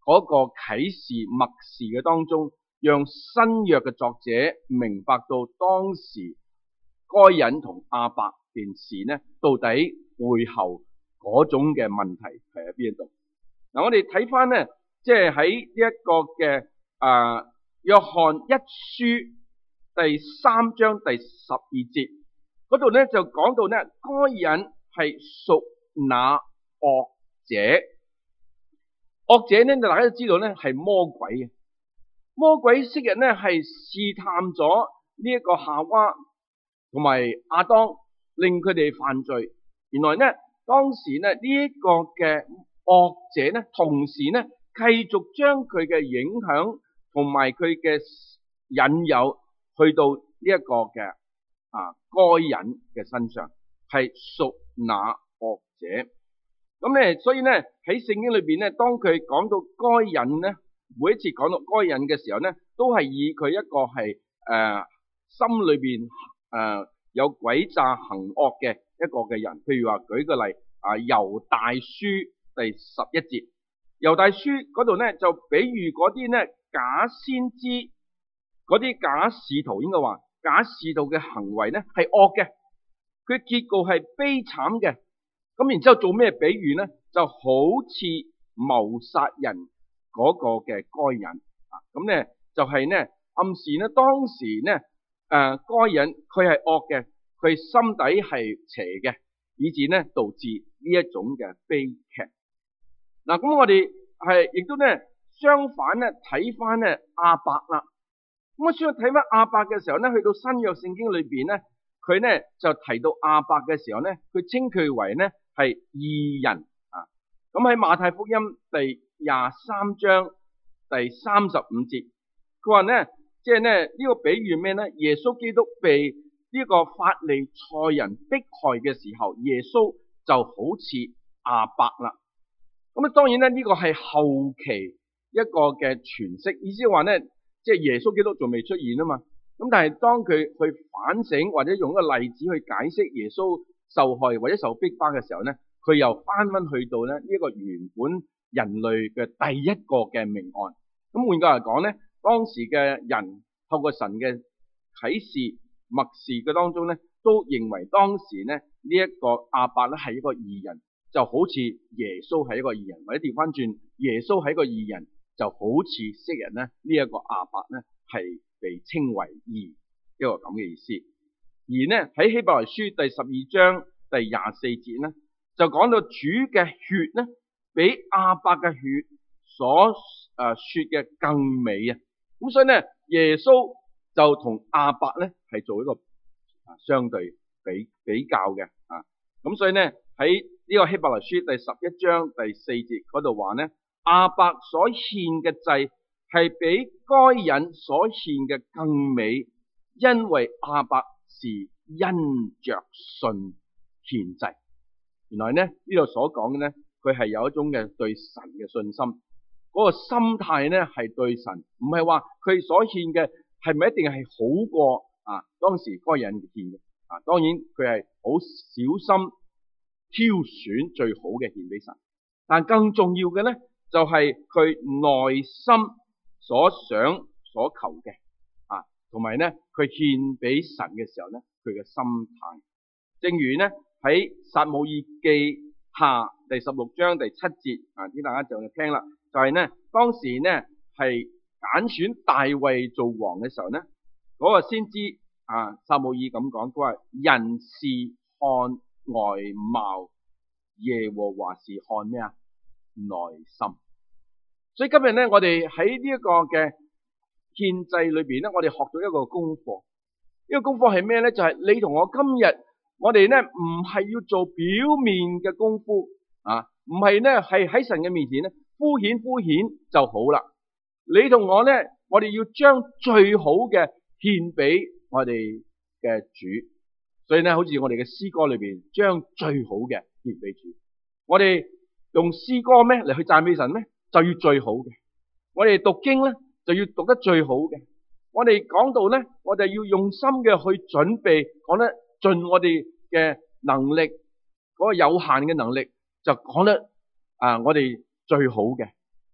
嗰個啟示默示嘅當中，讓新約嘅作者明白到當時該隱同亞伯件事呢，到底背後嗰種嘅問題係喺邊度？嗱，我哋睇翻呢，即係喺呢一個嘅啊約翰一書第三章第十二節嗰度呢，就講到呢，該隱係屬那惡者。惡者呢，大家都知道呢係魔鬼嘅。魔鬼昔日呢係試探咗呢一個夏娃同埋亞當，令佢哋犯罪。原來呢，當時呢呢一個嘅惡者呢，同時呢繼續將佢嘅影響同埋佢嘅引誘去到呢一個嘅啊該隱嘅身上，係屬那惡者。咁咧，所以咧喺聖經裏邊咧，當佢講到該隱咧，每一次講到該隱嘅時候咧，都係以佢一個係誒、呃、心裏邊誒、呃、有詭詐行惡嘅一個嘅人。譬如話舉個例啊，猶大書第十一節，猶大書嗰度咧就比喻嗰啲咧假先知，嗰啲假使徒，應該話假使徒嘅行為咧係惡嘅，佢結局係悲慘嘅。咁然之後做咩比喻呢？就好似謀殺人嗰個嘅該隱啊，咁咧就係呢暗示呢當時呢誒該隱佢係惡嘅，佢心底係邪嘅，以致呢導致呢一種嘅悲劇。嗱，咁我哋係亦都呢相反呢睇翻呢亞伯啦。咁我想睇翻亞伯嘅時候呢，去到新約聖經裏邊呢，佢呢就提到亞伯嘅時候呢，佢稱佢為呢係義人啊！咁喺馬太福音第廿三章第三十五節，佢話呢，即係呢呢個比喻咩呢？耶穌基督被呢個法利賽人迫害嘅時候，耶穌就好似亞伯啦。咁啊，當然咧呢個係後期一個嘅詮釋，意思係話呢，即係耶穌基督仲未出現啊嘛。咁但係當佢去反省或者用一個例子去解釋耶穌受害或者受逼迫嘅時候呢，佢又翻翻去到呢一個原本人類嘅第一個嘅命案。咁換句話嚟講呢，當時嘅人透過神嘅啟示默示嘅當中呢，都認為當時呢呢一個亞伯呢係一個義人，就好似耶穌係一個義人，或者調翻轉耶穌係一個義人，就好似昔日呢呢一個亞伯呢係被稱為義，一個咁嘅意思。而呢喺希伯來書第十二章第廿四節呢，就講到主嘅血呢，比亞伯嘅血所誒說嘅更美啊！咁所以呢，耶穌就同亞伯呢係做一個相對比比較嘅啊。咁所以呢，喺呢個希伯來書第十一章第四節嗰度話呢，亞伯所獻嘅祭係比該隱所獻嘅更美，因為亞伯是因着信獻祭。原來呢呢度所講嘅呢，佢係有一種嘅對神嘅信心，嗰、那個心態呢係對神，唔係話佢所獻嘅係咪一定係好過啊當時該隱獻嘅啊？當然佢係好小心挑選最好嘅獻俾神，但更重要嘅呢，就係、是、佢內心所想所求嘅啊，同埋呢佢獻俾神嘅時候呢，佢嘅心態，正如呢喺撒母耳記下第十六章第七節啊，啲大家就聽啦，就係、是、呢當時呢係揀選大衛做王嘅時候呢，嗰、那個先知啊撒母耳咁講，佢話人是看外貌，耶和華是看咩啊？內心。所以今日呢，我哋喺呢一個嘅獻祭裏邊呢，我哋學到一個功課。呢、這個功課係咩呢？就係、是、你同我今日，我哋呢唔係要做表面嘅功夫啊，唔係呢係喺神嘅面前呢敷衍敷衍就好啦。你同我呢，我哋要將最好嘅獻俾我哋嘅主。所以呢，好似我哋嘅詩歌裏邊，將最好嘅獻俾主。我哋用詩歌咩嚟去讚美神咩？就要最好嘅。我哋讀經咧，就要讀得最好嘅。我哋講道咧，我哋要用心嘅去準備，講得盡我哋嘅能力，嗰個有限嘅能力就講得啊，我哋最好嘅。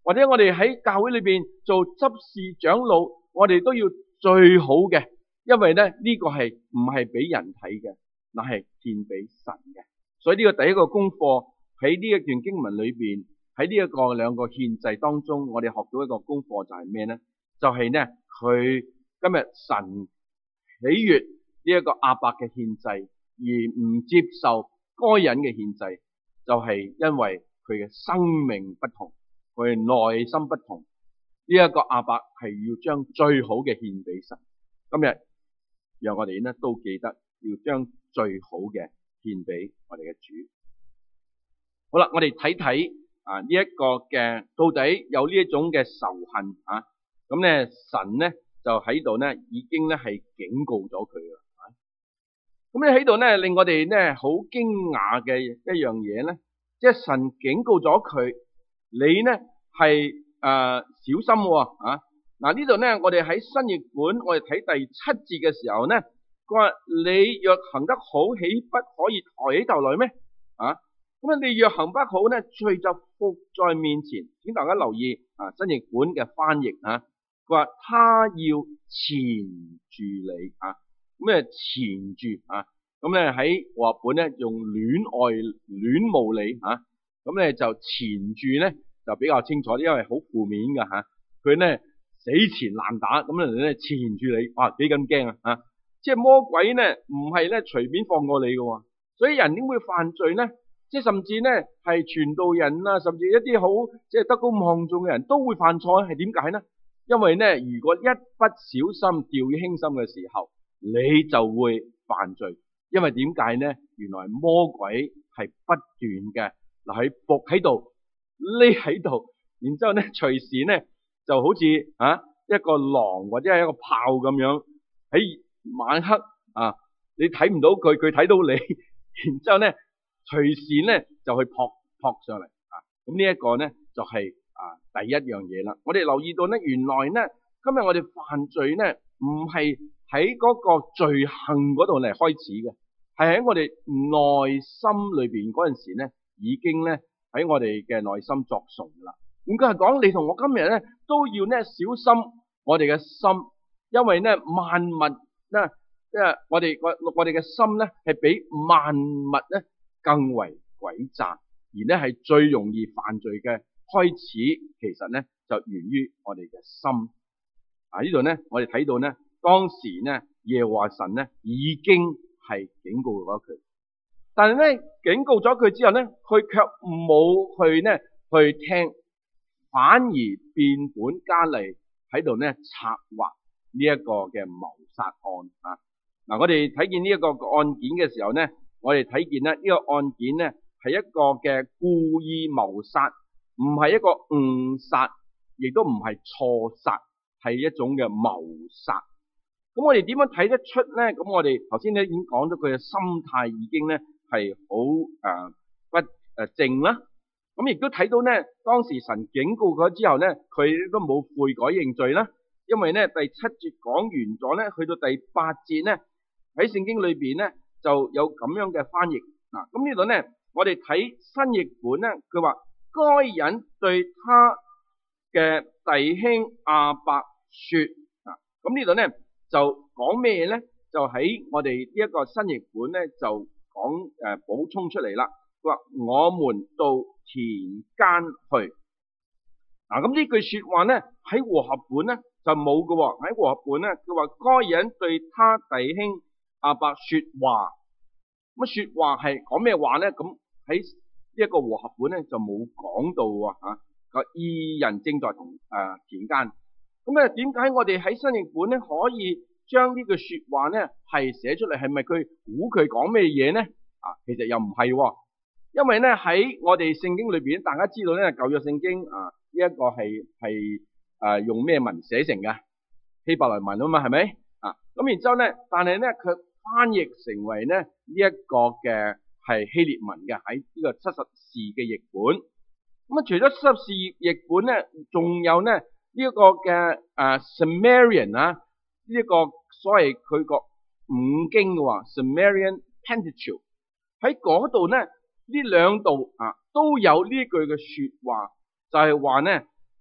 或者我哋喺教會裏邊做執事長老，我哋都要最好嘅，因為咧呢個係唔係俾人睇嘅，乃係獻俾神嘅。所以呢個第一個功課喺呢一段經文裏邊，喺呢一個兩個獻祭當中，我哋學到一個功課就係咩咧？就係咧佢今日神喜悅呢一個亞伯嘅獻祭，而唔接受該人嘅獻祭，就係因為佢嘅生命不同，佢內心不同。呢一個亞伯係要將最好嘅獻俾神。今日讓我哋咧都記得要將最好嘅獻俾我哋嘅主。好啦，我哋睇睇啊呢一個嘅到底有呢一種嘅仇恨啊，咁咧神咧就喺度咧已經咧係警告咗佢啦。咁咧喺度咧令我哋咧好驚訝嘅一樣嘢咧，即係神警告咗佢，你咧係誒小心喎啊！嗱呢度咧我哋喺新譯本我哋睇第七節嘅時候咧，佢話你若行得好，豈不可以抬起頭來咩？啊！咁啊你若行不好咧，罪就伏在面前。請大家留意啊新譯本嘅翻譯啊，佢話他要纏住你啊。咩纏住啊？咁咧喺和合本咧用戀愛戀慕你啊，咁咧就纏住咧就比較清楚，因為好負面噶吓。佢咧死纏爛打，咁咧咧纏住你，哇幾咁驚啊！啊，即係魔鬼咧唔係咧隨便放過你噶，所以人點會犯罪咧？即係甚至咧係傳道人啊，甚至一啲好即係德高望重嘅人都會犯錯，係點解咧？因為咧如果一不小心掉以輕心嘅時候，你就會犯罪，因為點解呢？原來魔鬼係不斷嘅嗱，喺伏喺度，匿喺度，然之後咧隨時咧就好似啊一個狼或者係一個豹咁樣喺晚黑啊，你睇唔到佢，佢睇到你，然之後咧隨時咧就去撲撲上嚟啊！咁呢一個咧就係啊第一樣嘢啦。我哋留意到咧，原來咧今日我哋犯罪咧唔係喺嗰個罪行嗰度嚟開始嘅，係喺我哋內心裏邊嗰陣時咧，已經咧喺我哋嘅內心作祟噶啦。換句話講，你同我今日咧都要咧小心我哋嘅心，因為咧萬物咧即係我哋我我哋嘅心咧係比萬物咧更為詭詐，而咧係最容易犯罪嘅開始，其實咧就源於我哋嘅心。啊呢度咧我哋睇到咧。當時咧，耶和華神咧已經係警告咗佢，但係咧警告咗佢之後咧，佢卻冇去咧去聽，反而變本加厲喺度咧策劃呢一個嘅謀殺案啊！嗱，我哋睇見呢一個案件嘅時候咧，我哋睇見咧呢個案件咧係一個嘅故意謀殺，唔係一個誤殺，亦都唔係錯殺，係一種嘅謀殺。咁我哋點樣睇得出咧？咁我哋頭先咧已經講咗佢嘅心態已經咧係好誒不誒正啦。咁亦都睇到咧，當時神警告佢之後咧，佢都冇悔改認罪啦。因為咧第七節講完咗咧，去到第八節咧喺聖經裏邊咧就有咁樣嘅翻譯嗱。咁呢度咧，我哋睇新譯本咧，佢話該人對他嘅弟兄亞伯說啊。咁呢度咧。就講咩咧？就喺我哋呢一個新譯本咧，就講誒補充出嚟啦。佢話我們到田間去。嗱，咁呢句說話咧喺和合本咧就冇嘅。喺和合本咧，佢話該人對他弟兄亞伯說話。咁說話係講咩話咧？咁喺呢一個和合本咧就冇講到喎吓。個義人正在同誒田間。咁咧，點解我哋喺新譯本咧可以將呢句說話咧係寫出嚟？係咪佢估佢講咩嘢咧？啊，其實又唔係，因為咧喺我哋聖經裏邊，大家知道咧舊約聖經啊呢一個係係誒用咩文寫成嘅？希伯來文啊嘛，係咪啊？咁然之後咧，但係咧佢翻譯成為咧呢一個嘅係希臘文嘅喺呢個七十士嘅譯本。咁啊，除咗七十士譯本咧，仲有咧。呢、這、一個嘅誒 Sumerian 啊，呢、這、一個所謂佢個五經嘅話 Sumerian Pentateuch 喺嗰度咧，呢兩度啊都有呢句嘅說話，就係話咧，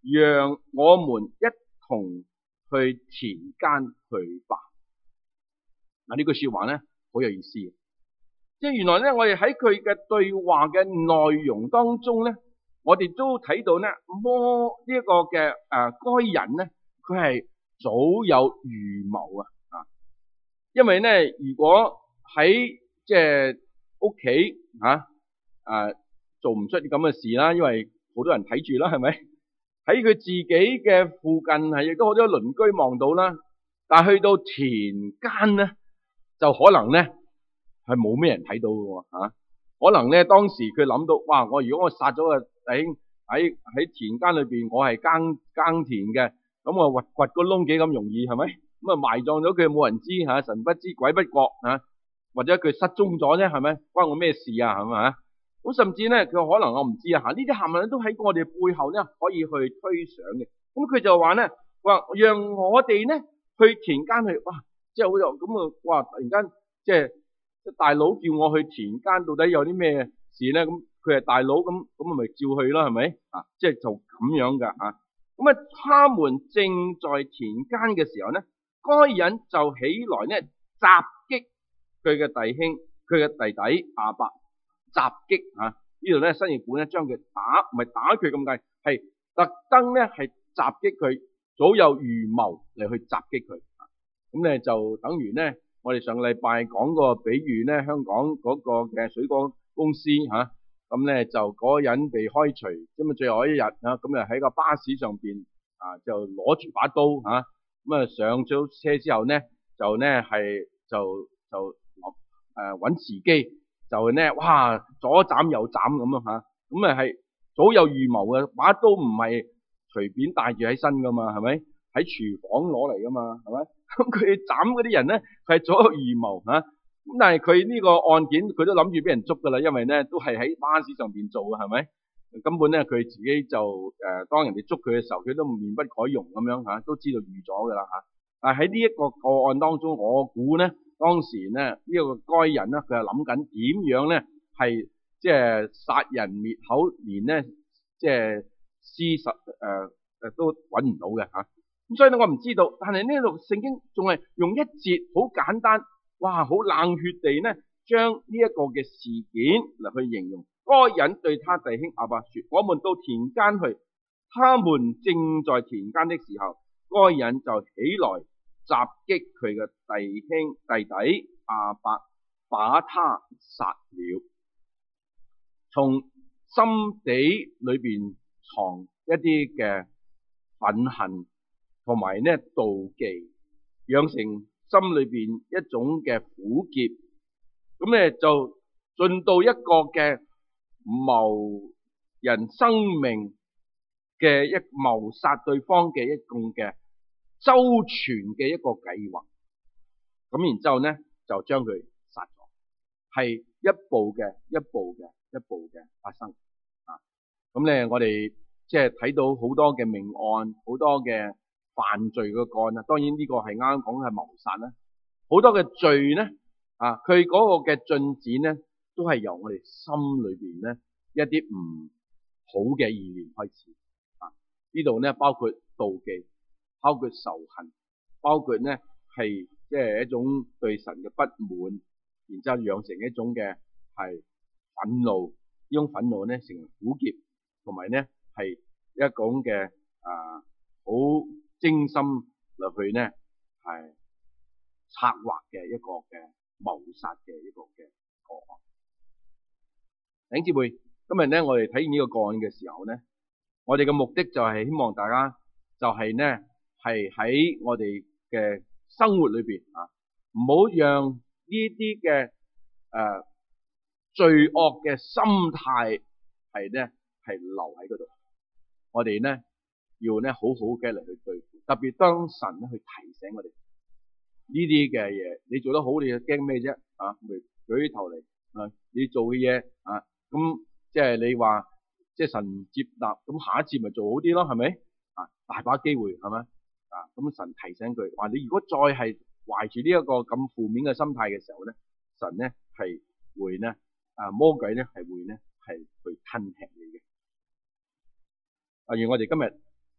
讓我們一同去田間去吧。嗱，呢句說話咧好有意思嘅，即係原來咧我哋喺佢嘅對話嘅內容當中咧，我哋都睇到咧摩呢一個嘅誒該人咧，佢係早有預謀啊！啊，因為咧如果喺即係屋企吓誒做唔出啲咁嘅事啦，因為好多人睇住啦，係咪？喺佢自己嘅附近係亦都好多鄰居望到啦，但係去到田間咧，就可能咧係冇咩人睇到嘅吓，可能咧當時佢諗到，哇！我如果我殺咗個弟兄喺喺田間裏邊，我係耕耕田嘅，咁我掘掘個窿幾咁容易係咪？咁啊埋葬咗佢冇人知吓，神不知鬼不覺吓，或者佢失蹤咗啫係咪？關我咩事啊？係咪？咁甚至咧，佢可能我唔知啊吓，呢啲行為都喺我哋背後咧可以去推想嘅。咁佢就話咧，話讓我哋咧去田間去，哇！即係好似咁啊，哇！突然間即係大佬叫我去田間，到底有啲咩事咧？咁佢係大佬，咁咁咪照去啦，係咪？啊，即係就咁樣噶啊。咁啊，他們正在田間嘅時候咧，該人就起來咧襲擊佢嘅弟兄，佢嘅弟弟亞伯。襲擊啊！呢度咧新譯本咧將佢打，唔係打佢咁解，係特登咧係襲擊佢，早有預謀嚟去襲擊佢。咁咧就等於咧，我哋上個禮拜講個比喻咧，香港嗰個嘅水果公司吓，咁咧就嗰個人被開除，咁啊最後一日啊，咁啊喺個巴士上邊啊就攞住把刀吓，咁啊上咗車之後咧就咧係就就誒揾時機。就係咧，哇！左斬右斬咁啊吓，咁啊係早有預謀嘅，把刀唔係隨便帶住喺身噶嘛，係咪？喺廚房攞嚟噶嘛，係咪？咁佢斬嗰啲人咧，佢係早有預謀吓，咁但係佢呢個案件，佢都諗住俾人捉噶啦，因為咧都係喺巴士上邊做嘅，係咪？根本咧佢自己就誒、呃，當人哋捉佢嘅時候，佢都面不改容咁樣吓，都知道預咗噶啦吓。但係喺呢一個個案當中，我估咧。當時咧呢、這個該人咧，佢係諗緊點樣咧，係即係殺人滅口，連咧即係屍實誒誒都揾唔到嘅吓。咁所以咧我唔知道，但係呢度聖經仲係用一節好簡單，哇，好冷血地咧，將呢一個嘅事件嚟去形容。該人對他弟兄亞伯說：我們到田間去。他們正在田間的時候，該人就起來。襲擊佢嘅弟兄弟弟亞伯，把他殺了。從心底裏邊藏一啲嘅憤恨同埋呢妒忌，養成心裏邊一種嘅苦澀，咁咧就進到一個嘅謀人生命嘅一謀殺對方嘅一種嘅周全嘅一個計劃，咁然之後咧就將佢殺咗，係一步嘅一步嘅一步嘅發生啊！咁咧我哋即係睇到好多嘅命案，好多嘅犯罪嘅個案啊！當然呢個係啱啱講嘅係謀殺啦，好多嘅罪咧啊，佢嗰個嘅進展咧都係由我哋心裏邊咧一啲唔好嘅意念開始啊！呢度咧包括妒忌。包括仇恨，包括咧係即係一種對神嘅不滿，然之後養成一種嘅係憤怒，呢種憤怒咧成為苦澀，同埋咧係一種嘅啊好精心落去咧係策劃嘅一個嘅謀殺嘅一個嘅個案。弟兄姊妹，今日咧我哋睇見呢個個案嘅時候咧，我哋嘅目的就係希望大家就係咧。係喺我哋嘅生活裏邊啊，唔好讓呢啲嘅誒罪惡嘅心態係咧係留喺嗰度。我哋咧要咧好好嘅嚟去對付，特別當神咧去提醒我哋呢啲嘅嘢，你做得好，你就驚咩啫？啊，咪舉起頭嚟啊！你做嘅嘢啊，咁即係你話即係神接納，咁下一次咪做好啲咯？係咪啊？大把機會係咪？啊！咁神提醒佢話：你如果再係懷住呢一個咁負面嘅心態嘅時候咧，神咧係會咧啊魔鬼咧係會咧係去吞吃你嘅。例如我哋今日啊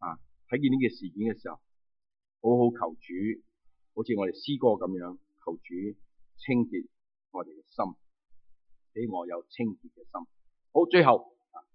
睇見呢件事件嘅時候，好好求主，好似我哋詩歌咁樣，求主清潔我哋嘅心，俾我有清潔嘅心。好，最後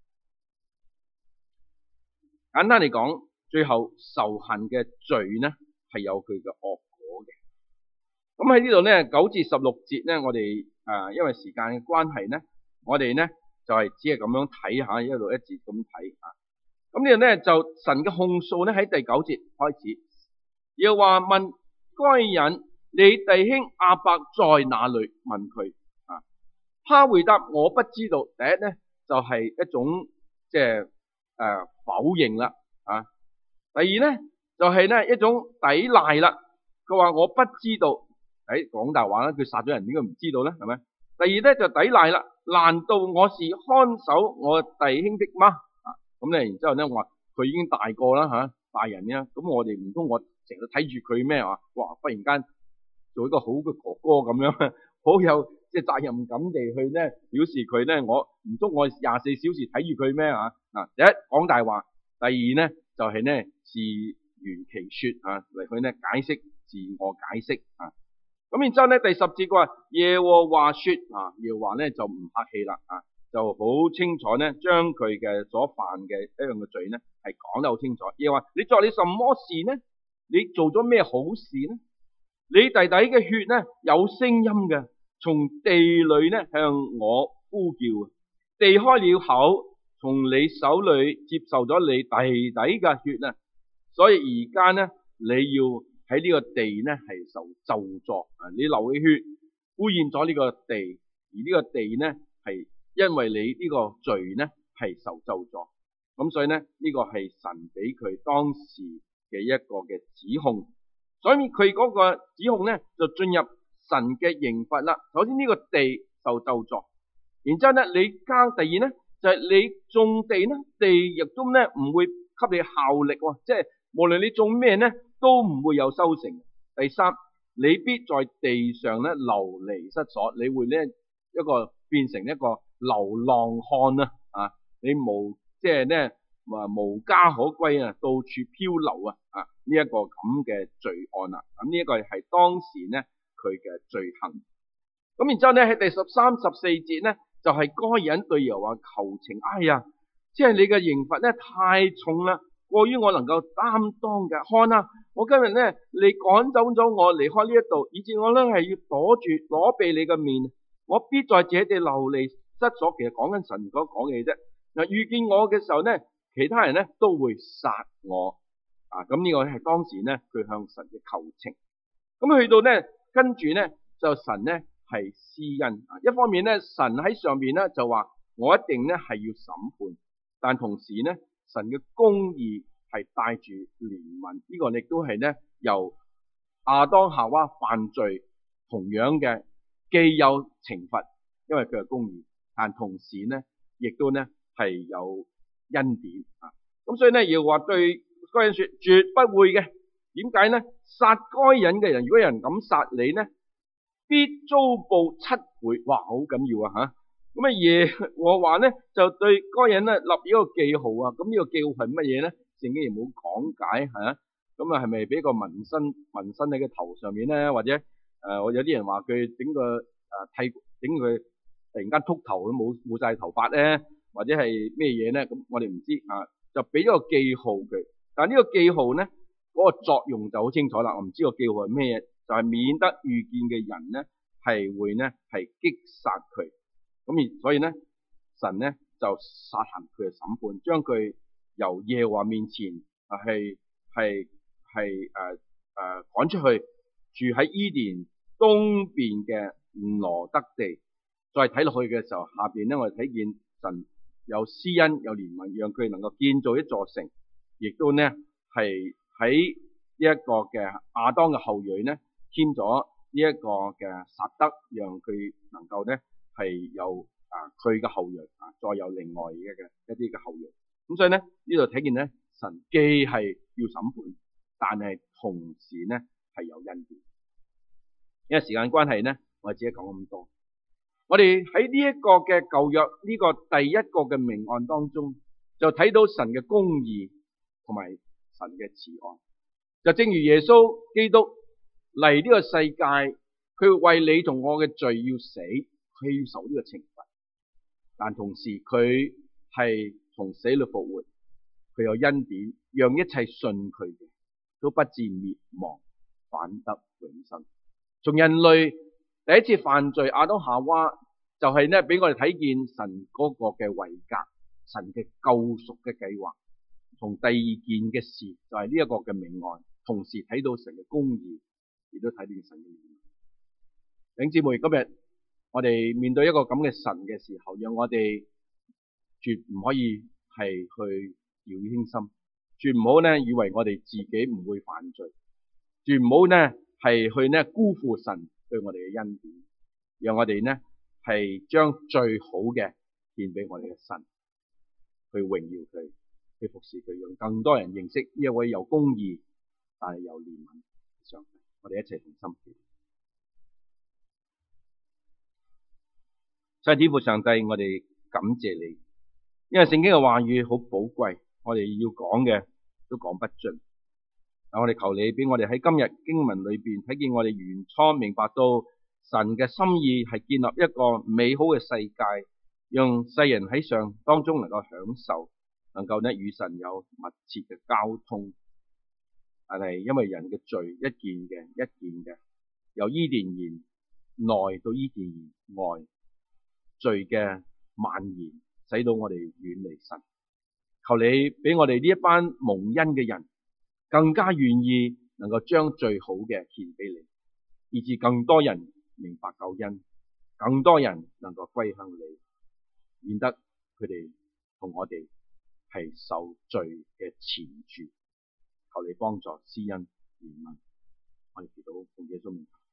簡單嚟講，最後仇恨嘅罪呢係有佢嘅惡果嘅。咁喺呢度呢，九至十六節呢，我哋啊，因為時間嘅關係呢，我哋呢就係、是、只係咁樣睇下，一路一節咁睇啊。咁呢度呢，就神嘅控訴呢喺第九節開始，又話問該人，你弟兄亞伯在哪裏？問佢啊，他回答我不知道。第一呢就係、是、一種即係誒否認啦啊。第二呢就係、是、呢一種抵賴啦。佢話我不知道。誒，講大話啦，佢殺咗人點解唔知道咧？係咪？第二咧就抵賴啦，難道我是看守我弟兄的嗎？啊，咁咧，然之後咧，我話佢已經大個啦吓，大人啦，咁我哋唔通我成日睇住佢咩啊？哇，忽然間做一個好嘅哥哥咁樣，好有即係責任感地去咧表示佢咧，我唔通我廿四小時睇住佢咩啊？嗱，第一講大話，第二咧就係咧自圓其說啊，嚟去咧解釋自我解釋啊。咁然之後咧，第十節佢話耶和華說啊，耶和華咧就唔客氣啦啊，就好清楚咧，將佢嘅所犯嘅一樣嘅罪咧係講得好清楚。耶和華，你作你什麼事呢？你做咗咩好事呢？你弟弟嘅血呢有聲音嘅，從地裏呢向我呼叫，地開了口，從你手裏接受咗你弟弟嘅血啊，所以而家呢你要喺呢個地呢係受咒詛啊！你流嘅血污染咗呢個地，而呢個地呢係因為你呢個罪呢係受咒詛。咁所以呢，呢個係神俾佢當時嘅一個嘅指控。所以佢嗰個指控呢就進入神嘅刑罰啦。首先呢個地受咒詛，然之後呢你耕，第二呢就係你種地呢，地亦都呢唔會給你效力，即係無論你種咩呢，都唔會有收成。第三，你必在地上咧流離失所，你會呢一個變成一個流浪漢啊！啊，你無即係呢啊無家可歸啊，到處漂流啊！啊，呢一個咁嘅罪案啊，咁呢一個係當時呢佢嘅罪行。咁然之後呢喺第十三、十四節呢，就係、是、該人對耶和華求情，哎呀，即係你嘅刑罰咧太重啦。過於我能夠擔當嘅，看啊！我今日咧，你趕走咗我離開呢一度，以致我咧係要躲住躲避你嘅面，我必在這地流離失所。其實講緊神所講嘅嘢啫。嗱，遇見我嘅時候咧，其他人咧都會殺我啊！咁呢個係當時咧佢向神嘅求情。咁去到咧，跟住咧就神咧係施恩啊！一方面咧，神喺上邊咧就話我一定咧係要審判，但同時咧。神嘅公義係帶住憐憫，呢、這個亦都係咧由亞當夏娃犯罪同樣嘅既有懲罰，因為佢係公義，但同時咧亦都咧係有恩典啊！咁所以咧要話對該人說絕不會嘅，點解咧？殺該人嘅人，如果有人敢殺你咧，必遭報七倍，哇！好緊要啊吓！咁啊耶和華咧就對該人咧立咗一個記號啊！咁呢個記號係乜嘢咧？聖經又冇講解吓。咁啊係咪俾個紋身紋身喺個頭上面咧？或者誒、呃、我有啲人話佢整個誒剃整佢突然間禿頭都冇冇晒頭髮咧？或者係咩嘢咧？咁我哋唔知啊，就俾咗個記號佢。但係呢個記號咧嗰、那個作用就好清楚啦。我唔知個記號係咩嘢，就係、是、免得遇見嘅人咧係會咧係擊殺佢。咁而所以咧，神咧就實行佢嘅審判，將佢由耶和華面前啊係係係誒誒趕出去，住喺伊甸東邊嘅羅得地。再睇落去嘅時候，下邊咧我哋睇見神有施恩有憐憫，讓佢能夠建造一座城，亦都咧係喺呢一個嘅亞當嘅後裔咧添咗呢一個嘅撒得，讓佢能夠咧。係有啊，佢嘅後裔啊，再有另外嘅嘅一啲嘅後裔。咁所以咧呢度睇見咧，神既係要審判，但係同時咧係有恩典。因為時間關係咧，我哋只係講咁多。我哋喺呢一個嘅舊約呢個第一個嘅命案當中，就睇到神嘅公義同埋神嘅慈愛。就正如耶穌基督嚟呢個世界，佢為你同我嘅罪要死，佢要受呢個懲罰。但同時佢係從死裏復活，佢有恩典，讓一切信佢嘅都不至滅亡，反得永生。從人類第一次犯罪亞當夏娃，就係呢俾我哋睇見神嗰個嘅位格，神嘅救贖嘅計劃。從第二件嘅事就係呢一個嘅命案，同時睇到神嘅公義，亦都睇到神嘅憐憫。弟兄姊妹，今日我哋面對一個咁嘅神嘅時候，讓我哋絕唔可以係去掉以輕心，絕唔好呢以為我哋自己唔會犯罪，絕唔好呢係去呢辜負神對我哋嘅恩典，讓我哋呢係將最好嘅獻俾我哋嘅神，去榮耀佢，去服侍佢，讓更多人認識呢一位有公義但係有憐憫嘅上帝。我哋一齊同心祈禱。所以天父上帝，我哋感謝你，因為聖經嘅話語好寶貴，我哋要講嘅都講不盡。但我哋求你俾我哋喺今日經文裏邊睇見我哋原初明白到神嘅心意係建立一個美好嘅世界，讓世人喺上當中能夠享受，能夠呢與神有密切嘅交通。但係因為人嘅罪一件嘅一件嘅，由伊甸園內到伊甸園外，罪嘅蔓延使到我哋遠離神。求你俾我哋呢一班蒙恩嘅人更加願意能夠將最好嘅獻俾你，以致更多人明白救恩，更多人能夠歸向你，免得佢哋同我哋係受罪嘅纏住。求你幫助施恩憐憫，我哋祈禱奉耶穌名。